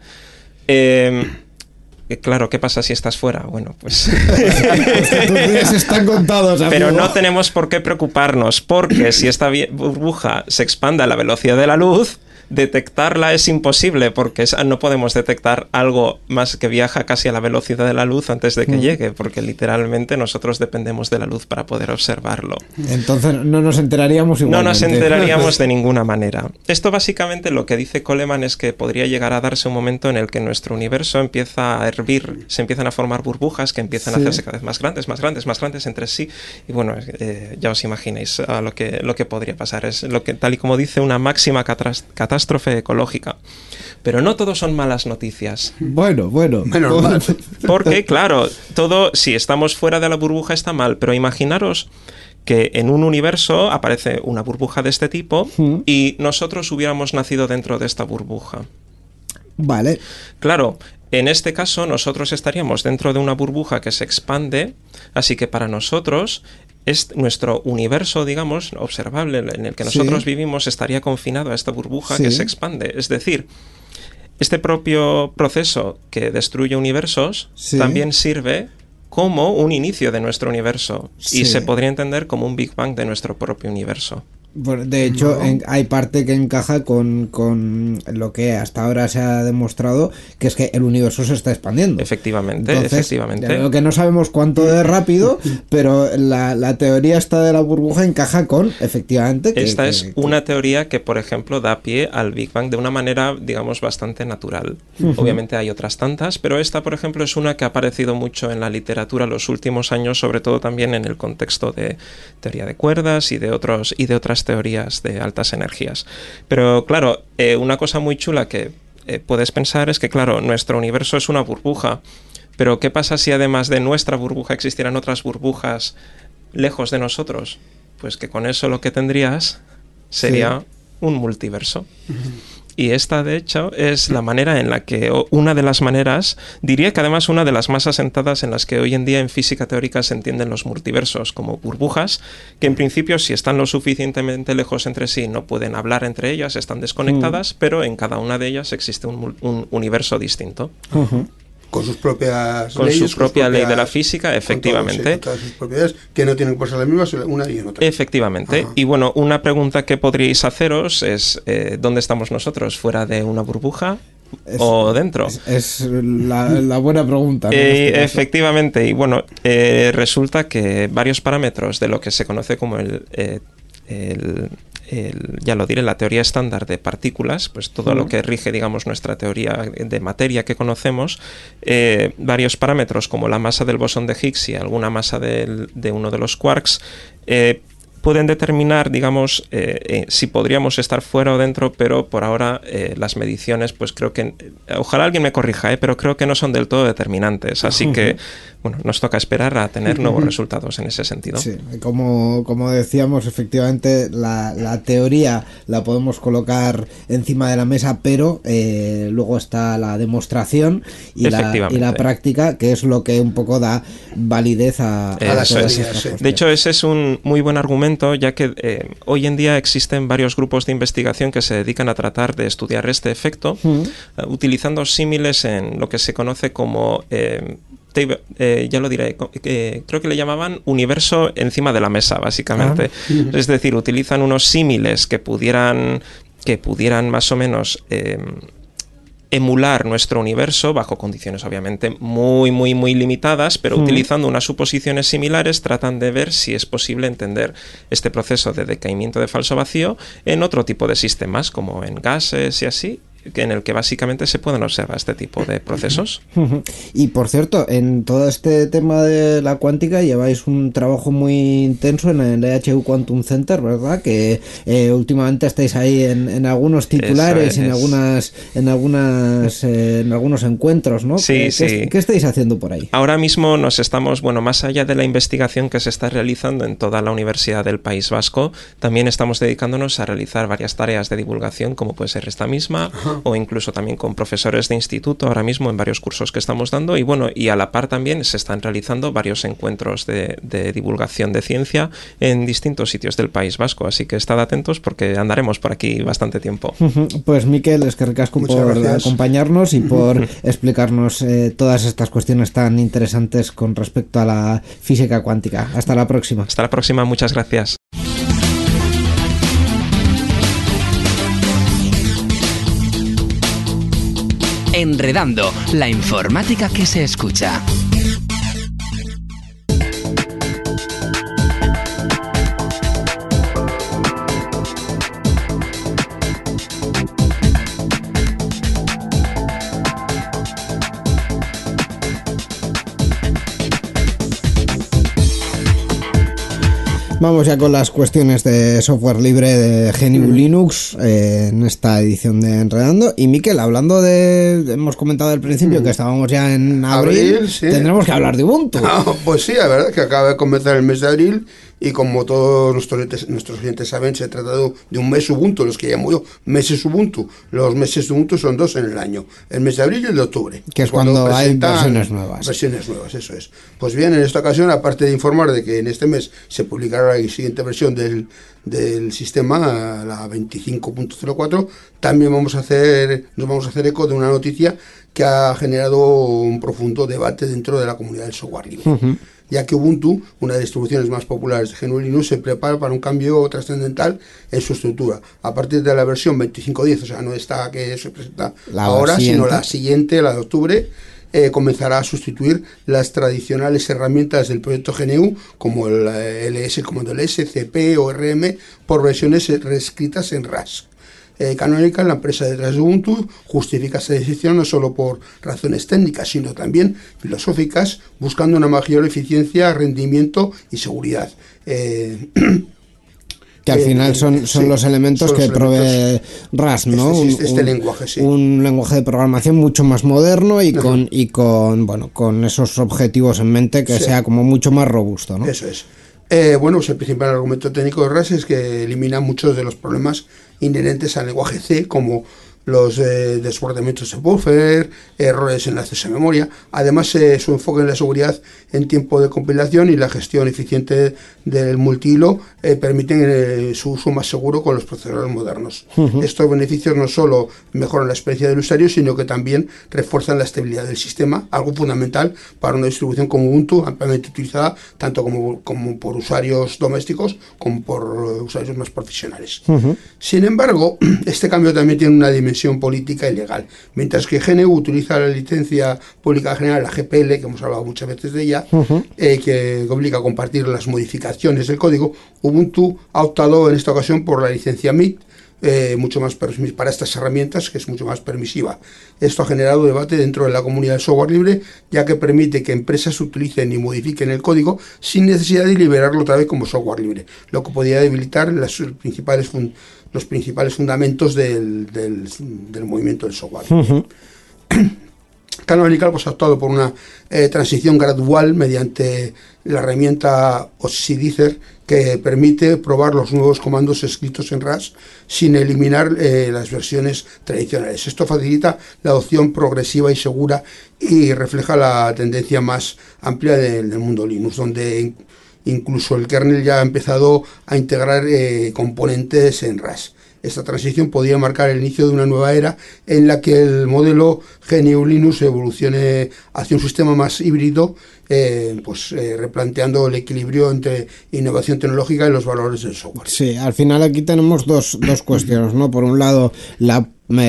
Claro, ¿qué pasa si estás fuera? Bueno, pues... Tus días están contados, amigo. Pero no tenemos por qué preocuparnos, porque si esta burbuja se expande a la velocidad de la luz, detectarla es imposible, porque no podemos detectar algo más que viaja casi a la velocidad de la luz antes de que llegue, porque literalmente nosotros dependemos de la luz para poder observarlo. Entonces no nos enteraríamos igualmente. No nos enteraríamos de ninguna manera. Esto básicamente lo que dice Coleman es que podría llegar a darse un momento en el que nuestro universo empieza a hervir, se empiezan a formar burbujas que empiezan a hacerse cada vez más grandes entre sí, y bueno, ya os imagináis lo que podría pasar. Es lo que, tal y como dice, una máxima catástrofe ecológica. Pero no todo son malas noticias. Bueno. Menos mal. Porque, claro, todo, si estamos fuera de la burbuja está mal, pero imaginaros que en un universo aparece una burbuja de este tipo y nosotros hubiéramos nacido dentro de esta burbuja. Claro, en este caso nosotros estaríamos dentro de una burbuja que se expande, así que para nosotros es nuestro universo, digamos, observable, en el que nosotros vivimos, estaría confinado a esta burbuja que se expande. Es decir, este propio proceso que destruye universos también sirve como un inicio de nuestro universo y se podría entender como un Big Bang de nuestro propio universo. Bueno, de hecho, hay parte que encaja con lo que hasta ahora se ha demostrado, que es que el universo se está expandiendo. Efectivamente. Lo que no sabemos cuánto de rápido, pero la teoría esta de la burbuja encaja con, efectivamente... Esta es una teoría que, por ejemplo, da pie al Big Bang de una manera, digamos, bastante natural. Obviamente hay otras tantas, pero esta, por ejemplo, es una que ha aparecido mucho en la literatura los últimos años, sobre todo también en el contexto de teoría de cuerdas y de otras teorías de altas energías. Pero claro, una cosa muy chula que puedes pensar es que, claro, nuestro universo es una burbuja, pero ¿qué pasa si además de nuestra burbuja existieran otras burbujas lejos de nosotros? Pues que con eso lo que tendrías sería un multiverso. Y esta, de hecho, es la manera en la que, una de las maneras, diría que además una de las más asentadas en las que hoy en día en física teórica se entienden los multiversos, como burbujas, que en principio, si están lo suficientemente lejos entre sí, no pueden hablar entre ellas, están desconectadas, pero en cada una de ellas existe un universo distinto. Con sus propias con leyes, su propia ley de la física, efectivamente. Con todas sus propiedades, que no tienen por ser las mismas una y en otra. Efectivamente. Ajá. Y bueno, una pregunta que podríais haceros es ¿dónde estamos nosotros? ¿Fuera de una burbuja o dentro? Es la buena pregunta, ¿no? Efectivamente. Y bueno, resulta que varios parámetros de lo que se conoce como ya lo diré, la teoría estándar de partículas, pues todo lo que rige, digamos, nuestra teoría de materia que conocemos, varios parámetros como la masa del bosón de Higgs y alguna masa de uno de los quarks, pueden determinar, digamos, si podríamos estar fuera o dentro, pero por ahora las mediciones, pues creo que, ojalá alguien me corrija, pero creo que no son del todo determinantes, así que, bueno, nos toca esperar a tener nuevos resultados en ese sentido. Sí, como decíamos, efectivamente, la teoría la podemos colocar encima de la mesa, pero luego está la demostración y la práctica, que es lo que un poco da validez a las teorías. De hecho, ese es un muy buen argumento, ya que hoy en día existen varios grupos de investigación que se dedican a tratar de estudiar este efecto, utilizando símiles en lo que se conoce como ya lo diré, creo que le llamaban universo encima de la mesa, básicamente. Es decir, utilizan unos símiles que pudieran más o menos emular nuestro universo bajo condiciones obviamente muy limitadas, pero utilizando unas suposiciones similares tratan de ver si es posible entender este proceso de decaimiento de falso vacío en otro tipo de sistemas, como en gases y así, en el que básicamente se pueden observar este tipo de procesos. Y por cierto, en todo este tema de la cuántica lleváis un trabajo muy intenso en el EHU Quantum Center, ¿verdad? Que últimamente estáis ahí en algunos titulares, en algunos encuentros, ¿no? Sí, ¿Qué estáis haciendo por ahí? Ahora mismo nos estamos, más allá de la investigación que se está realizando en toda la Universidad del País Vasco, también estamos dedicándonos a realizar varias tareas de divulgación, como puede ser esta misma, o incluso también con profesores de instituto ahora mismo en varios cursos que estamos dando, y a la par también se están realizando varios encuentros de divulgación de ciencia en distintos sitios del País Vasco, así que estad atentos porque andaremos por aquí bastante tiempo. Pues Mikel, es que ricasco por acompañarnos y por explicarnos todas estas cuestiones tan interesantes con respecto a la física cuántica. Hasta la próxima. Hasta la próxima, muchas gracias. Enredando, la informática que se escucha. Vamos ya con las cuestiones de software libre de GNU Linux en esta edición de Enredando. Y Mikel, hablando hemos comentado al principio que estábamos ya en abril, sí. Tendremos que hablar de Ubuntu. Pues sí, la verdad que acaba de comenzar el mes de abril y como todos nuestros oyentes saben, se ha tratado de un mes Ubuntu, los que llamo yo meses Ubuntu. Los meses de Ubuntu son 2 en el año, el mes de abril y el de octubre. Que es cuando hay versiones nuevas. Versiones nuevas, eso es. Pues bien, en esta ocasión, aparte de informar de que en este mes se publicará la siguiente versión del sistema, la 25.04, también nos vamos a hacer eco de una noticia que ha generado un profundo debate dentro de la comunidad del software libre. Ya que Ubuntu, una de las distribuciones más populares de GNU Linux, se prepara para un cambio trascendental en su estructura. A partir de la versión 25.10, o sea, no esta que se presenta ahora, sino la siguiente, la de octubre, comenzará a sustituir las tradicionales herramientas del proyecto GNU, como el LS, el comando LS, CP o RM, por versiones reescritas en RAS. Canonical, la empresa detrás de Ubuntu, justifica esta decisión no solo por razones técnicas, sino también filosóficas, buscando una mayor eficiencia, rendimiento y seguridad. Que al final son los elementos que provee Rust, ¿no? Este lenguaje, sí. Un lenguaje de programación mucho más moderno y con esos objetivos en mente que sea como mucho más robusto, ¿no? Eso es. Pues el principal argumento técnico de Rust es que elimina muchos de los problemas inherentes al lenguaje C, como los desbordamientos de buffer, errores en la acceso a memoria. Además, su enfoque en la seguridad en tiempo de compilación y la gestión eficiente del multihilo permiten su uso más seguro con los procesadores modernos. Estos beneficios no solo mejoran la experiencia del usuario, sino que también refuerzan la estabilidad del sistema, algo fundamental para una distribución como Ubuntu, ampliamente utilizada tanto como por usuarios domésticos como por usuarios más profesionales. Sin embargo, este cambio también tiene una dimensión política y legal. Mientras que GNU utiliza la licencia pública general, la GPL, que hemos hablado muchas veces de ella, que obliga a compartir las modificaciones del código, Ubuntu ha optado en esta ocasión por la licencia MIT, mucho más para estas herramientas, que es mucho más permisiva. Esto ha generado debate dentro de la comunidad del software libre, ya que permite que empresas utilicen y modifiquen el código sin necesidad de liberarlo otra vez como software libre, lo que podría debilitar los principales fundamentos del movimiento del software. Canonical ha optado por una transición gradual mediante la herramienta Oxidizer, que permite probar los nuevos comandos escritos en Rust sin eliminar las versiones tradicionales. Esto facilita la adopción progresiva y segura y refleja la tendencia más amplia del mundo Linux, donde incluso el kernel ya ha empezado a integrar componentes en Rust. Esta transición podría marcar el inicio de una nueva era en la que el modelo GNU Linux evolucione hacia un sistema más híbrido, replanteando el equilibrio entre innovación tecnológica y los valores del software. Sí, al final aquí tenemos dos cuestiones, ¿no? Por un lado, la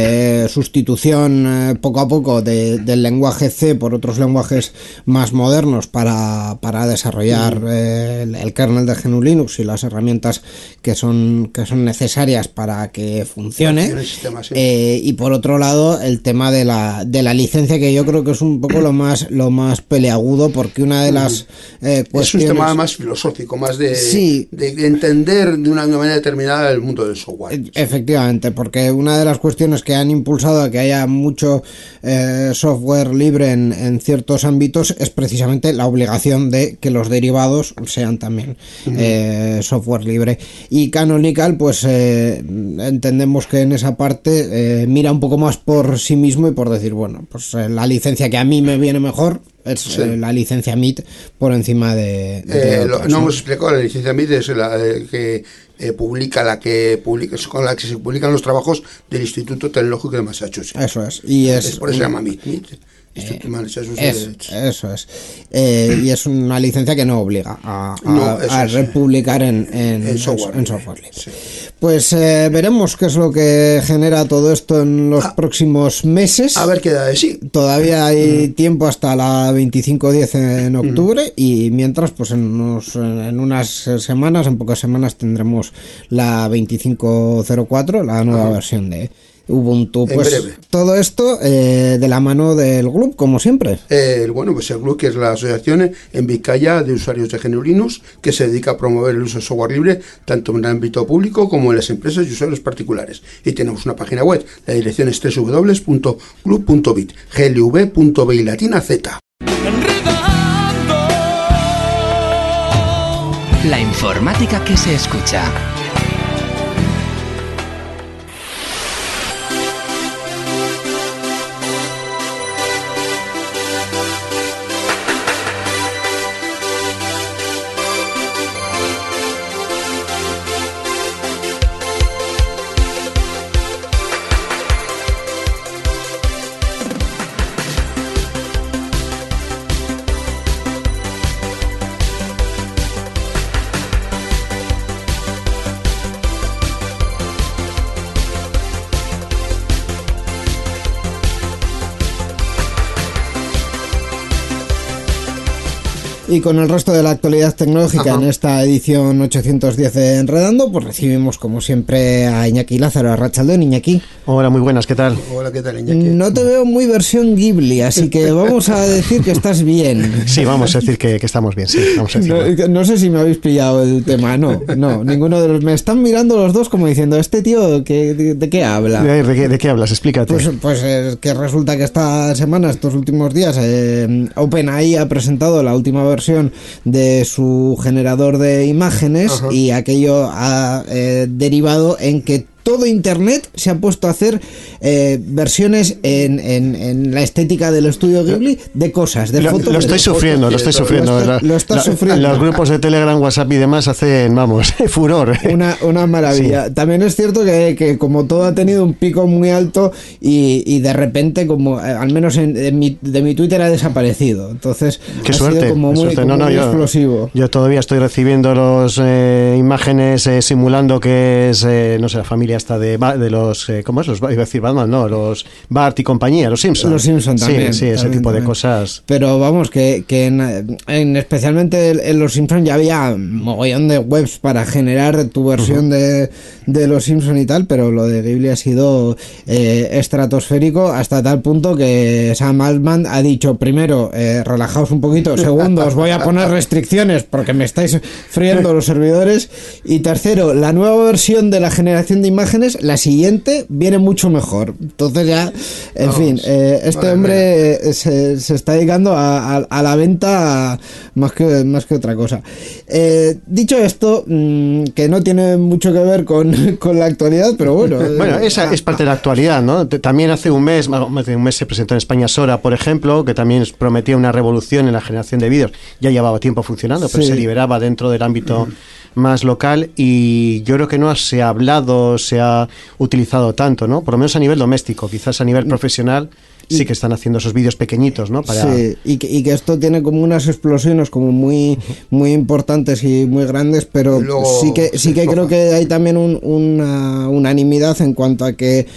sustitución poco a poco del lenguaje C por otros lenguajes más modernos para desarrollar el kernel de GNU Linux y las herramientas que son necesarias para que funcione. Y por otro lado, el tema de la licencia, que yo creo que es un poco lo más peleagudo, porque una de las cuestiones... Es un tema más filosófico, más de entender de una manera determinada el mundo del software. Efectivamente, porque una de las cuestiones que han impulsado a que haya mucho software libre en ciertos ámbitos es precisamente la obligación de que los derivados sean también software libre. Y Canonical, pues entendemos que en esa parte mira un poco más por sí mismo y por decir, bueno, pues la licencia que a mí me viene mejor es la licencia MIT por encima de otras, no hemos explicado. La licencia MIT es la que publica con la que se publican los trabajos del Instituto Tecnológico de Massachusetts. Eso es. Por eso se llama MIT. Eso es. Y es una licencia que no obliga a republicar en software libre. Sí. Pues veremos qué es lo que genera todo esto en los próximos meses. A ver qué da de sí. Todavía hay tiempo hasta la 25-10 en octubre, y mientras, pues en unas semanas, en pocas semanas, tendremos la 25.04, la nueva versión de Ubuntu. Pues en breve. Todo esto de la mano del GLUB, como siempre. El GLUB, que es la asociación en Vizcaya de usuarios de GNU Linux, que se dedica a promover el uso de software libre tanto en el ámbito público como en las empresas y usuarios particulares. Y tenemos una página web, la dirección es www.glub.bit, glv.b y latina z. La informática que se escucha. Y con el resto de la actualidad tecnológica en esta edición 810 de Enredando, pues recibimos como siempre a Iñaki Lázaro, a Rachaldeón. Iñaki. Hola, muy buenas, ¿qué tal? Hola, ¿qué tal, Iñaki? No te veo muy versión Ghibli, así que vamos a decir que estás bien. Sí, vamos a decir que estamos bien, sí. Vamos a decirlo. No sé si me habéis pillado el tema, no, ninguno de los... Me están mirando los dos como diciendo, ¿este tío de qué habla? ¿De qué hablas? Explícate. Pues es que resulta que esta semana, estos últimos días, OpenAI ha presentado la última versión de su generador de imágenes y aquello ha derivado en que todo Internet se ha puesto a hacer versiones en la estética del estudio Ghibli de cosas, de fotos. Lo estoy sufriendo. Lo estás sufriendo. Los grupos de Telegram, WhatsApp y demás hacen, furor. Una maravilla. Sí. También es cierto que como todo ha tenido un pico muy alto y de repente, como al menos de mi Twitter ha desaparecido. Entonces, qué ha suerte, sido como muy, explosivo. Yo todavía estoy recibiendo los imágenes simulando que es, la familia hasta de los ¿cómo es? Iba a decir Batman, no, los Bart y compañía, los Simpsons. Los Simpsons también. Sí, ese tipo de cosas. Pero vamos, que especialmente en los Simpsons ya había mogollón de webs para generar tu versión de los Simpsons y tal, pero lo de Ghibli ha sido estratosférico hasta tal punto que Sam Altman ha dicho, primero, relajaos un poquito, segundo, os voy a poner restricciones porque me estáis friendo los servidores, y tercero, la nueva versión de la generación de imágenes, la siguiente, viene mucho mejor. Entonces ya, en fin, este hombre se está dedicando a la venta más que otra cosa. Dicho esto, que no tiene mucho que ver con la actualidad, pero bueno. Bueno, esa es parte de la actualidad, ¿no? También hace un mes se presentó en España Sora, por ejemplo, que también prometía una revolución en la generación de vídeos. Ya llevaba tiempo funcionando, pero se liberaba dentro del ámbito más local, y yo creo que no se ha utilizado tanto, ¿no? Por lo menos a nivel doméstico, quizás a nivel profesional sí que están haciendo esos vídeos pequeñitos, ¿no? Sí, y que esto tiene como unas explosiones como muy importantes y muy grandes, pero sí que creo que hay también una unanimidad en cuanto a que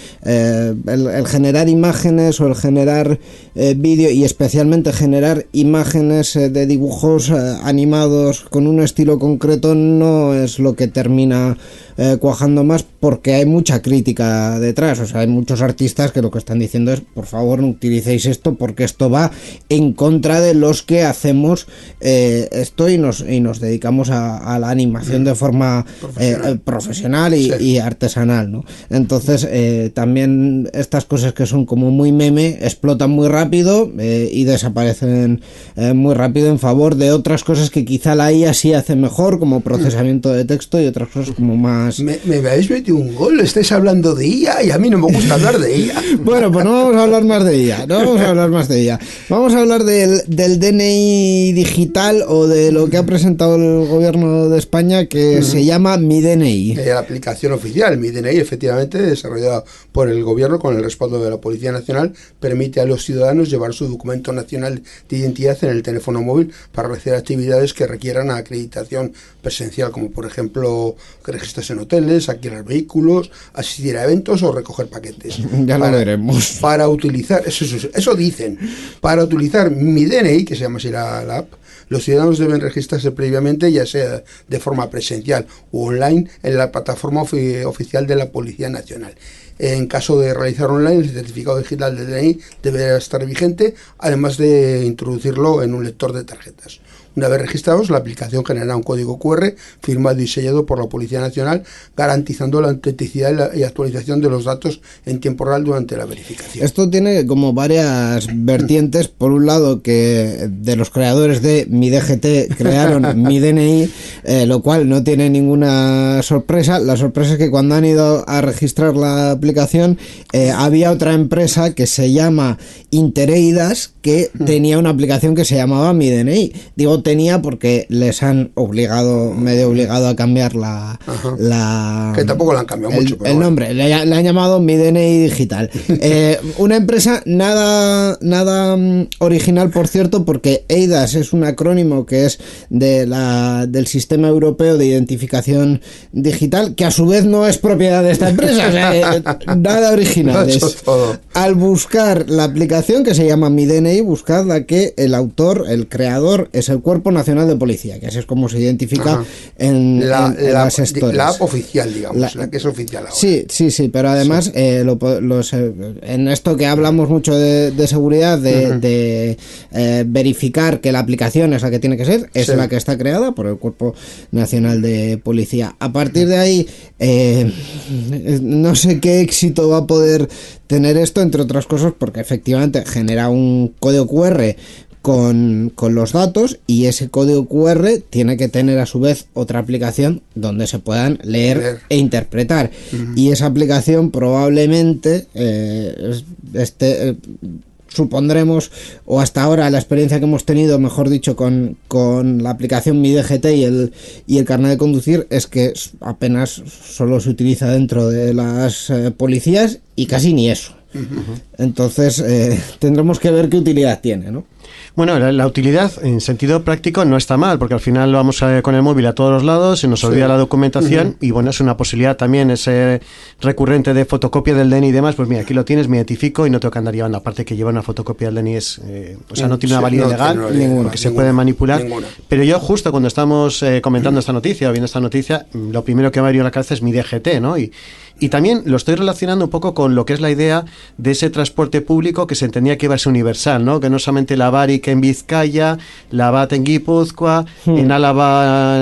el generar imágenes o el generar vídeo, y especialmente generar imágenes de dibujos animados con un estilo concreto, no es lo que termina cuajando más, porque hay mucha crítica detrás. O sea, hay muchos artistas que lo que están diciendo es, por favor, no utilicéis esto porque esto va en contra de los que hacemos esto y nos dedicamos a la animación de forma profesional y artesanal, ¿no? Entonces también estas cosas que son como muy meme explotan muy rápido y desaparecen muy rápido en favor de otras cosas que quizá la IA sí hace mejor, como procesamiento de texto, y otras cosas como más... Me habéis metido un gol, estáis hablando de IA y a mí no me gusta hablar de IA. Bueno, pues no vamos a hablar más de IA, Vamos a hablar del DNI digital, o de lo que ha presentado el gobierno de España, que se llama Mi DNI. La aplicación oficial, Mi DNI, efectivamente, desarrollada por el gobierno con el respaldo de la Policía Nacional, permite a los ciudadanos llevar su documento nacional de identidad en el teléfono móvil para realizar actividades que requieran acreditación presencial, como por ejemplo registrarse en hoteles, alquilar vehículos, asistir a eventos o recoger paquetes. Ya lo veremos. Para utilizar, eso dicen, para utilizar Mi DNI, que se llama así la app, los ciudadanos deben registrarse previamente, ya sea de forma presencial o online, en la plataforma oficial de la Policía Nacional. En caso de realizar online, el certificado digital del DNI deberá estar vigente, además de introducirlo en un lector de tarjetas. Una vez registrados, la aplicación generará un código QR firmado y sellado por la Policía Nacional, garantizando la autenticidad y actualización de los datos en tiempo real durante la verificación. Esto tiene como varias vertientes. Por un lado, que de los creadores de Mi DGT crearon Mi DNI, lo cual no tiene ninguna sorpresa. La sorpresa es que cuando han ido a registrar la aplicación, había otra empresa que se llama Intereidas, que tenía una aplicación que se llamaba Mi DNI. Digo tenía porque les han medio obligado a cambiar que tampoco la han cambiado mucho, el nombre, le han llamado Mi DNI Digital. Una empresa nada original, por cierto, porque EIDAS es un acrónimo que es del Sistema Europeo de Identificación Digital, que a su vez no es propiedad de esta empresa. O sea, nada original. Al buscar la aplicación, que se llama Mi DNI, buscadla, que el autor, el creador, es el Cuerpo Nacional de Policía, que así es como se identifica en las stores. La app oficial, digamos, la que es oficial ahora. Sí, pero además en esto que hablamos mucho de seguridad, de verificar que la aplicación es la que tiene que ser, es la que está creada por el Cuerpo Nacional de Policía. A partir de ahí, no sé qué éxito va a poder tener esto, entre otras cosas, porque efectivamente genera un código QR con los datos, y ese código QR tiene que tener a su vez otra aplicación donde se puedan leer e interpretar. Y esa aplicación probablemente supondremos, o hasta ahora la experiencia que hemos tenido, mejor dicho, con la aplicación Mi DGT y el carnet de conducir, es que apenas solo se utiliza dentro de las policías y casi ni eso. Entonces tendremos que ver qué utilidad tiene, ¿no? Bueno, la utilidad en sentido práctico no está mal, porque al final lo vamos con el móvil a todos los lados, se nos olvida la documentación y bueno, es una posibilidad también, ese recurrente de fotocopia del DNI y demás, pues mira, aquí lo tienes, me identifico y no tengo que andar llevando, aparte que llevar una fotocopia del DNI es, no tiene una validez legal, porque se puede manipular, pero yo justo cuando estamos comentando esta noticia o viendo esta noticia, lo primero que me ha venido a la cabeza es Mi DGT, ¿no? Y también lo estoy relacionando un poco con lo que es la idea de ese transporte público que se entendía que iba a ser universal, ¿no? Que no solamente la Barik en Vizcaya, la BAT en Guipúzcoa, en Álava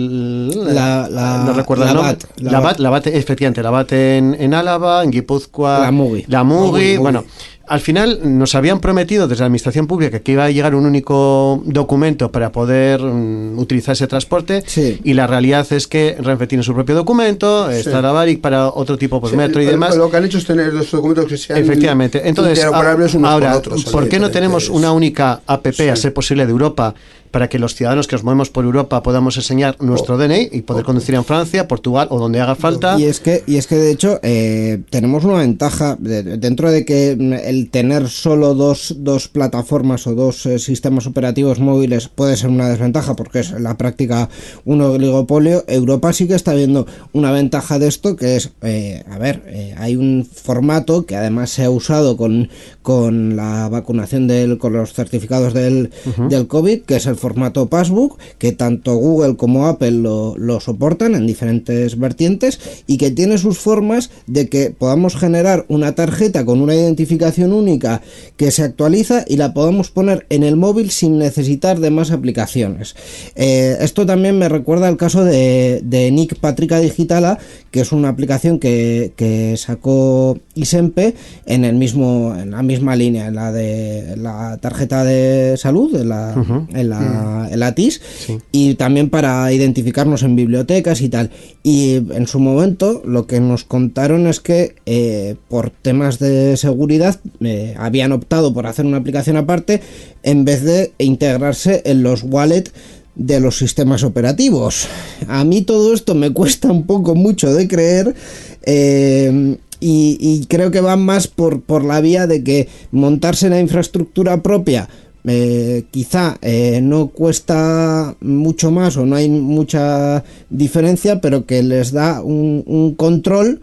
no recuerdo el nombre. La BAT, efectivamente, la BAT en Álava, en Guipúzcoa, la Mugi. Bueno, al final nos habían prometido desde la administración pública que iba a llegar un único documento para poder utilizar ese transporte, y la realidad es que Renfe tiene su propio documento, está la Barik para otro tipo, pues metro y demás. Lo que han hecho es tener los documentos que sean interoperables unos ahora, con otros. ¿por qué no tenemos una única app a ser posible de Europa, para que los ciudadanos que nos movemos por Europa podamos enseñar nuestro DNI y poder conducir en Francia, Portugal o donde haga falta? Y es que de hecho tenemos una ventaja dentro de que el tener solo dos plataformas o dos sistemas operativos móviles puede ser una desventaja, porque es en la práctica un oligopolio. Europa sí que está viendo una ventaja de esto, que es hay un formato que además se ha usado con la vacunación con los certificados del COVID, que es el formato Passbook, que tanto Google como Apple lo soportan en diferentes vertientes, y que tiene sus formas de que podamos generar una tarjeta con una identificación única que se actualiza y la podamos poner en el móvil sin necesitar de más aplicaciones. Esto también me recuerda al caso de Nick Patrica Digitala, que es una aplicación que sacó Isempe en la misma línea, en la de la tarjeta de salud, en la TIS, y también para identificarnos en bibliotecas y tal. Y en su momento lo que nos contaron es que por temas de seguridad habían optado por hacer una aplicación aparte en vez de integrarse en los wallets de los sistemas operativos. A mí todo esto me cuesta mucho de creer, y creo que va más por la vía de que montarse la infraestructura propia quizá no cuesta mucho más o no hay mucha diferencia, pero que les da un control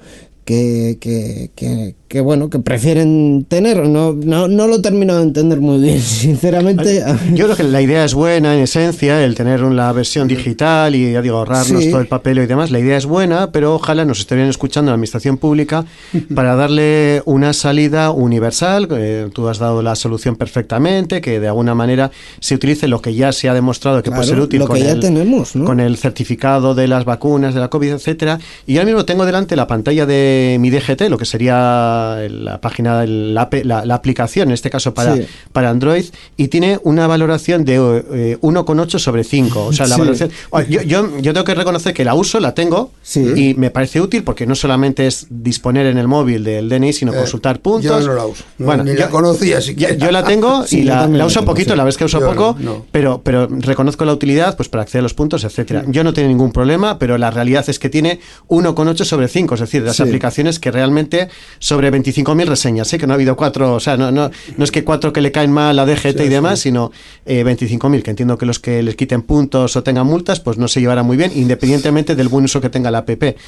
que bueno, que prefieren tener. No lo termino de entender muy bien, sinceramente. Yo creo que la idea es buena en esencia, el tener la versión digital y, ya digo, ahorrarnos todo el papel y demás. La idea es buena, pero ojalá nos estuvieran escuchando la administración pública para darle una salida universal. Tú has dado la solución perfectamente, que de alguna manera se utilice lo que ya se ha demostrado que puede ser útil, lo que ya tenemos, ¿no? Con el certificado de las vacunas, de la COVID, etcétera. Y ahora mismo tengo delante la pantalla de Mi DGT, lo que sería la página, la aplicación, en este caso para Android, y tiene una valoración de 1,8 sobre 5. O sea, la valoración. Yo tengo que reconocer que la uso, la tengo, y me parece útil, porque no solamente es disponer en el móvil del DNI, sino consultar puntos. Yo no la uso. Ni la conocía siquiera. Yo la tengo y la uso poquito, la vez que uso poco, pero reconozco la utilidad pues para acceder a los puntos, etcétera. Yo no tengo ningún problema, pero la realidad es que tiene 1,8 sobre 5, es decir, de las aplicaciones que realmente sobre 25.000 reseñas, que no ha habido 4, o sea, no es que 4 que le caen mal a DGT y demás, sino 25.000, que entiendo que los que les quiten puntos o tengan multas, pues no se llevará muy bien, independientemente del buen uso que tenga la app.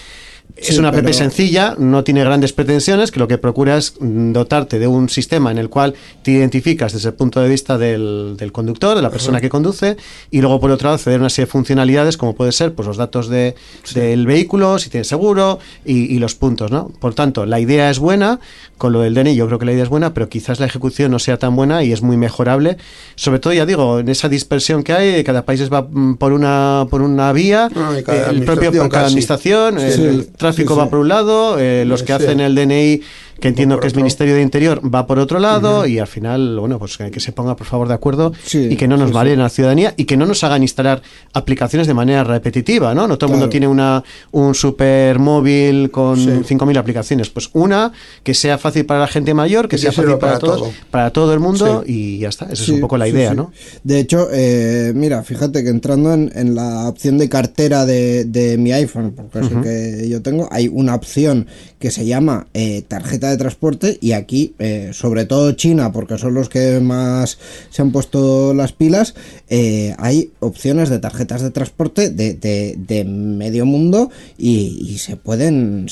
Es una app sencilla, no tiene grandes pretensiones, que lo que procura es dotarte de un sistema en el cual te identificas desde el punto de vista del conductor, de la persona que conduce, y luego por otro lado acceder a una serie de funcionalidades como puede ser pues los datos del vehículo, si tiene seguro y los puntos, ¿no? Por tanto, la idea es buena, con lo del DNI yo creo que la idea es buena, pero quizás la ejecución no sea tan buena y es muy mejorable, sobre todo, ya digo, en esa dispersión que hay, cada país va por una vía, cada administración, el tráfico va por un lado, los que hacen el DNI, que entiendo que es Ministerio de Interior, va por otro lado, y al final, bueno, pues que se ponga por favor de acuerdo y que no nos mareen a la ciudadanía y que no nos hagan instalar aplicaciones de manera repetitiva, ¿no? No todo el mundo tiene un super móvil con 5.000 aplicaciones, pues una que sea fácil para la gente mayor, que sea fácil para todos, para todo el mundo, y ya está, esa es un poco la idea, ¿no? De hecho, mira, fíjate que entrando en la opción de cartera de mi iPhone, porque es el que yo tengo, hay una opción que se llama tarjeta de transporte, y aquí, sobre todo China, porque son los que más se han puesto las pilas, hay opciones de tarjetas de transporte de medio mundo y se pueden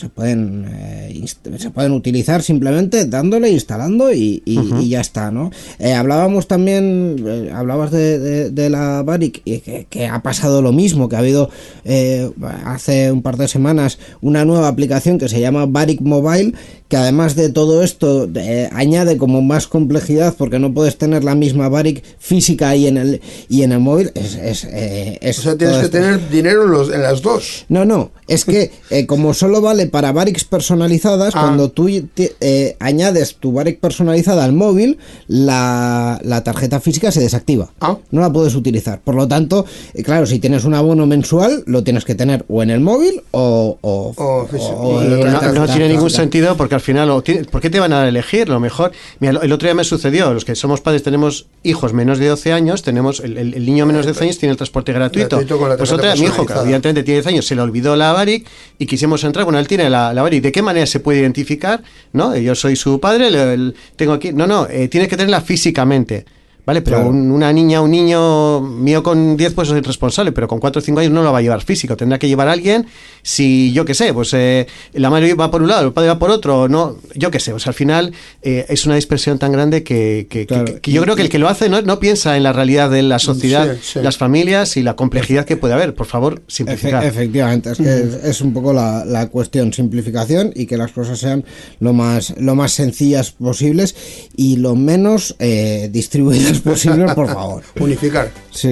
utilizar simplemente dándole, instalando y ya está, ¿no? Hablábamos también, hablabas de la Varic, y que ha pasado lo mismo, que ha habido hace un par de semanas una nueva aplicación que se llama Varic Mobile, que además de todo esto añade como más complejidad, porque no puedes tener la misma Varic física y en el móvil. O sea, tienes que tener dinero en las dos. No, es que como solo vale para Varics personalizadas, cuando tú añades tu Varic personalizada al móvil, la tarjeta física se desactiva. No la puedes utilizar. Por lo tanto, claro, si tienes un abono mensual, lo tienes que tener o en el móvil o no tiene ningún sentido, porque al final, ¿por qué te van a elegir? Lo mejor, mira, el otro día me sucedió, los que somos padres tenemos hijos menos de 12 años, tenemos el niño menos de 12 años tiene el transporte gratuito. Pues mi hijo, que evidentemente tiene 10 años, se le olvidó la Varic y quisimos entrar, bueno, él tiene la Varic, ¿de qué manera se puede identificar? ¿No? Yo soy su padre, tengo aquí, tiene que tenerla físicamente. ¿Vale? Pero una niña, un niño mío con 10 pues es responsable, pero con 4 o 5 años no lo va a llevar físico, tendrá que llevar a alguien, si yo qué sé, pues la madre va por un lado, el padre va por otro, no, yo qué sé, pues al final es una dispersión tan grande que yo creo que el que lo hace no piensa en la realidad de la sociedad, las familias y la complejidad que puede haber. Por favor, simplificar. Efectivamente, es que es un poco la cuestión, simplificación, y que las cosas sean lo más sencillas posibles y lo menos distribuidas posible, por favor. Unificar. Sí.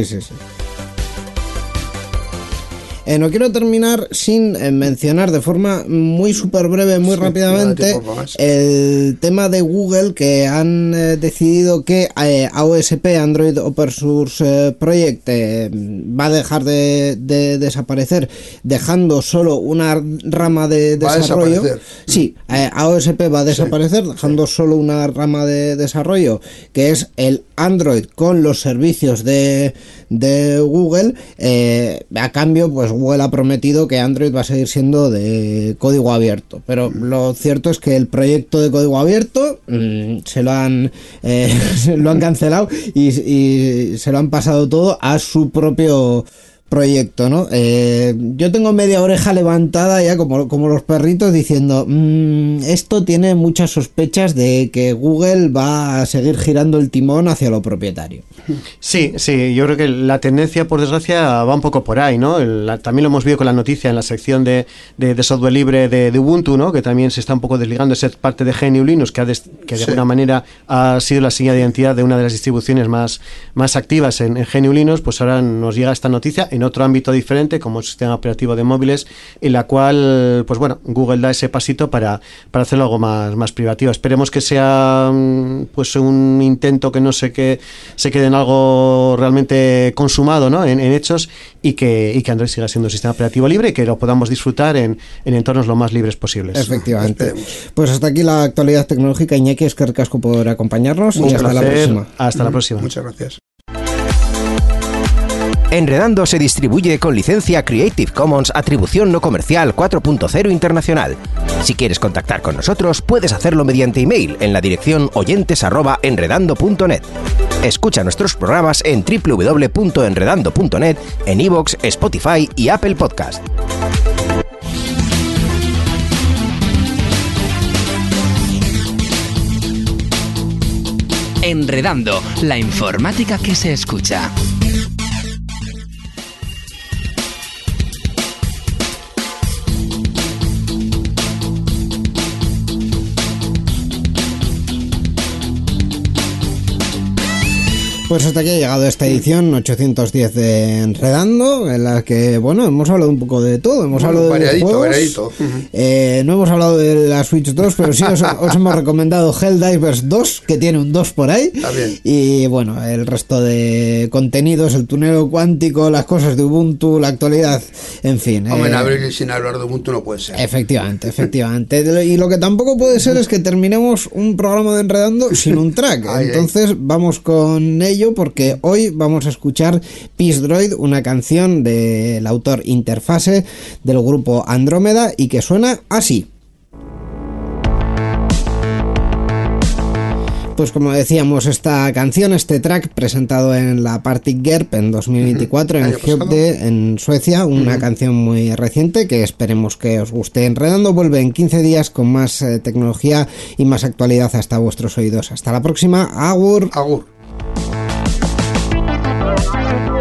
No quiero terminar sin mencionar de forma muy súper breve, muy rápidamente, el tema de Google, que han decidido que AOSP, Android Open Source Project, va a dejar de desaparecer, dejando solo una rama de desarrollo. Sí, AOSP va a desaparecer, dejando solo una rama de desarrollo, que es el Android con los servicios de Google. A cambio, pues Google ha prometido que Android va a seguir siendo de código abierto, pero lo cierto es que el proyecto de código abierto se lo han cancelado y se lo han pasado todo a su propio proyecto, ¿no? Yo tengo media oreja levantada ya como los perritos diciendo esto tiene muchas sospechas de que Google va a seguir girando el timón hacia lo propietario. Sí, yo creo que la tendencia, por desgracia, va un poco por ahí, ¿no? También lo hemos visto con la noticia en la sección de software libre de Ubuntu, ¿no? Que también se está un poco desligando esa parte de GNU Linux, que de alguna manera ha sido la señal de identidad de una de las distribuciones más activas en GNU Linux. Pues ahora nos llega esta noticia en otro ámbito diferente, como el sistema operativo de móviles, en la cual, pues bueno, Google da ese pasito para hacerlo algo más privativo. Esperemos que sea pues un intento que no se quede en algo realmente consumado, ¿no? En hechos, y que Android siga siendo un sistema operativo libre y que lo podamos disfrutar en entornos lo más libres posibles. Efectivamente. Pues hasta aquí la actualidad tecnológica. Iñaki, es que ricasco por acompañarnos y hasta la próxima. Hasta la próxima. Muchas gracias. Enredando se distribuye con licencia Creative Commons Atribución No Comercial 4.0 Internacional. Si quieres contactar con nosotros, puedes hacerlo mediante email en la dirección oyentes@enredando.net. Escucha nuestros programas en www.enredando.net, en iVoox, Spotify y Apple Podcast. Enredando, la informática que se escucha. Pues hasta aquí ha llegado esta edición 810 de Enredando, en la que, bueno, hemos hablado un poco de todo. Hemos hablado de juegos. Variadito. No hemos hablado de la Switch 2, pero sí os hemos recomendado Helldivers 2, que tiene un 2 por ahí. Está bien. Y bueno, el resto de contenidos, el tunelo cuántico, las cosas de Ubuntu, la actualidad, en fin. Hombre, en abril sin hablar de Ubuntu no puede ser. Efectivamente. Y lo que tampoco puede ser es que terminemos un programa de Enredando sin un track. Entonces vamos con ello, porque hoy vamos a escuchar Peace Droid, una canción del autor Interface del grupo Andrómeda y que suena así. Pues como decíamos, esta canción, este track presentado en la Party GERP en 2024 en Hyde, en Suecia, una canción muy reciente que esperemos que os guste. Enredando vuelve en 15 días con más tecnología y más actualidad hasta vuestros oídos. Hasta la próxima. Agur. Agur.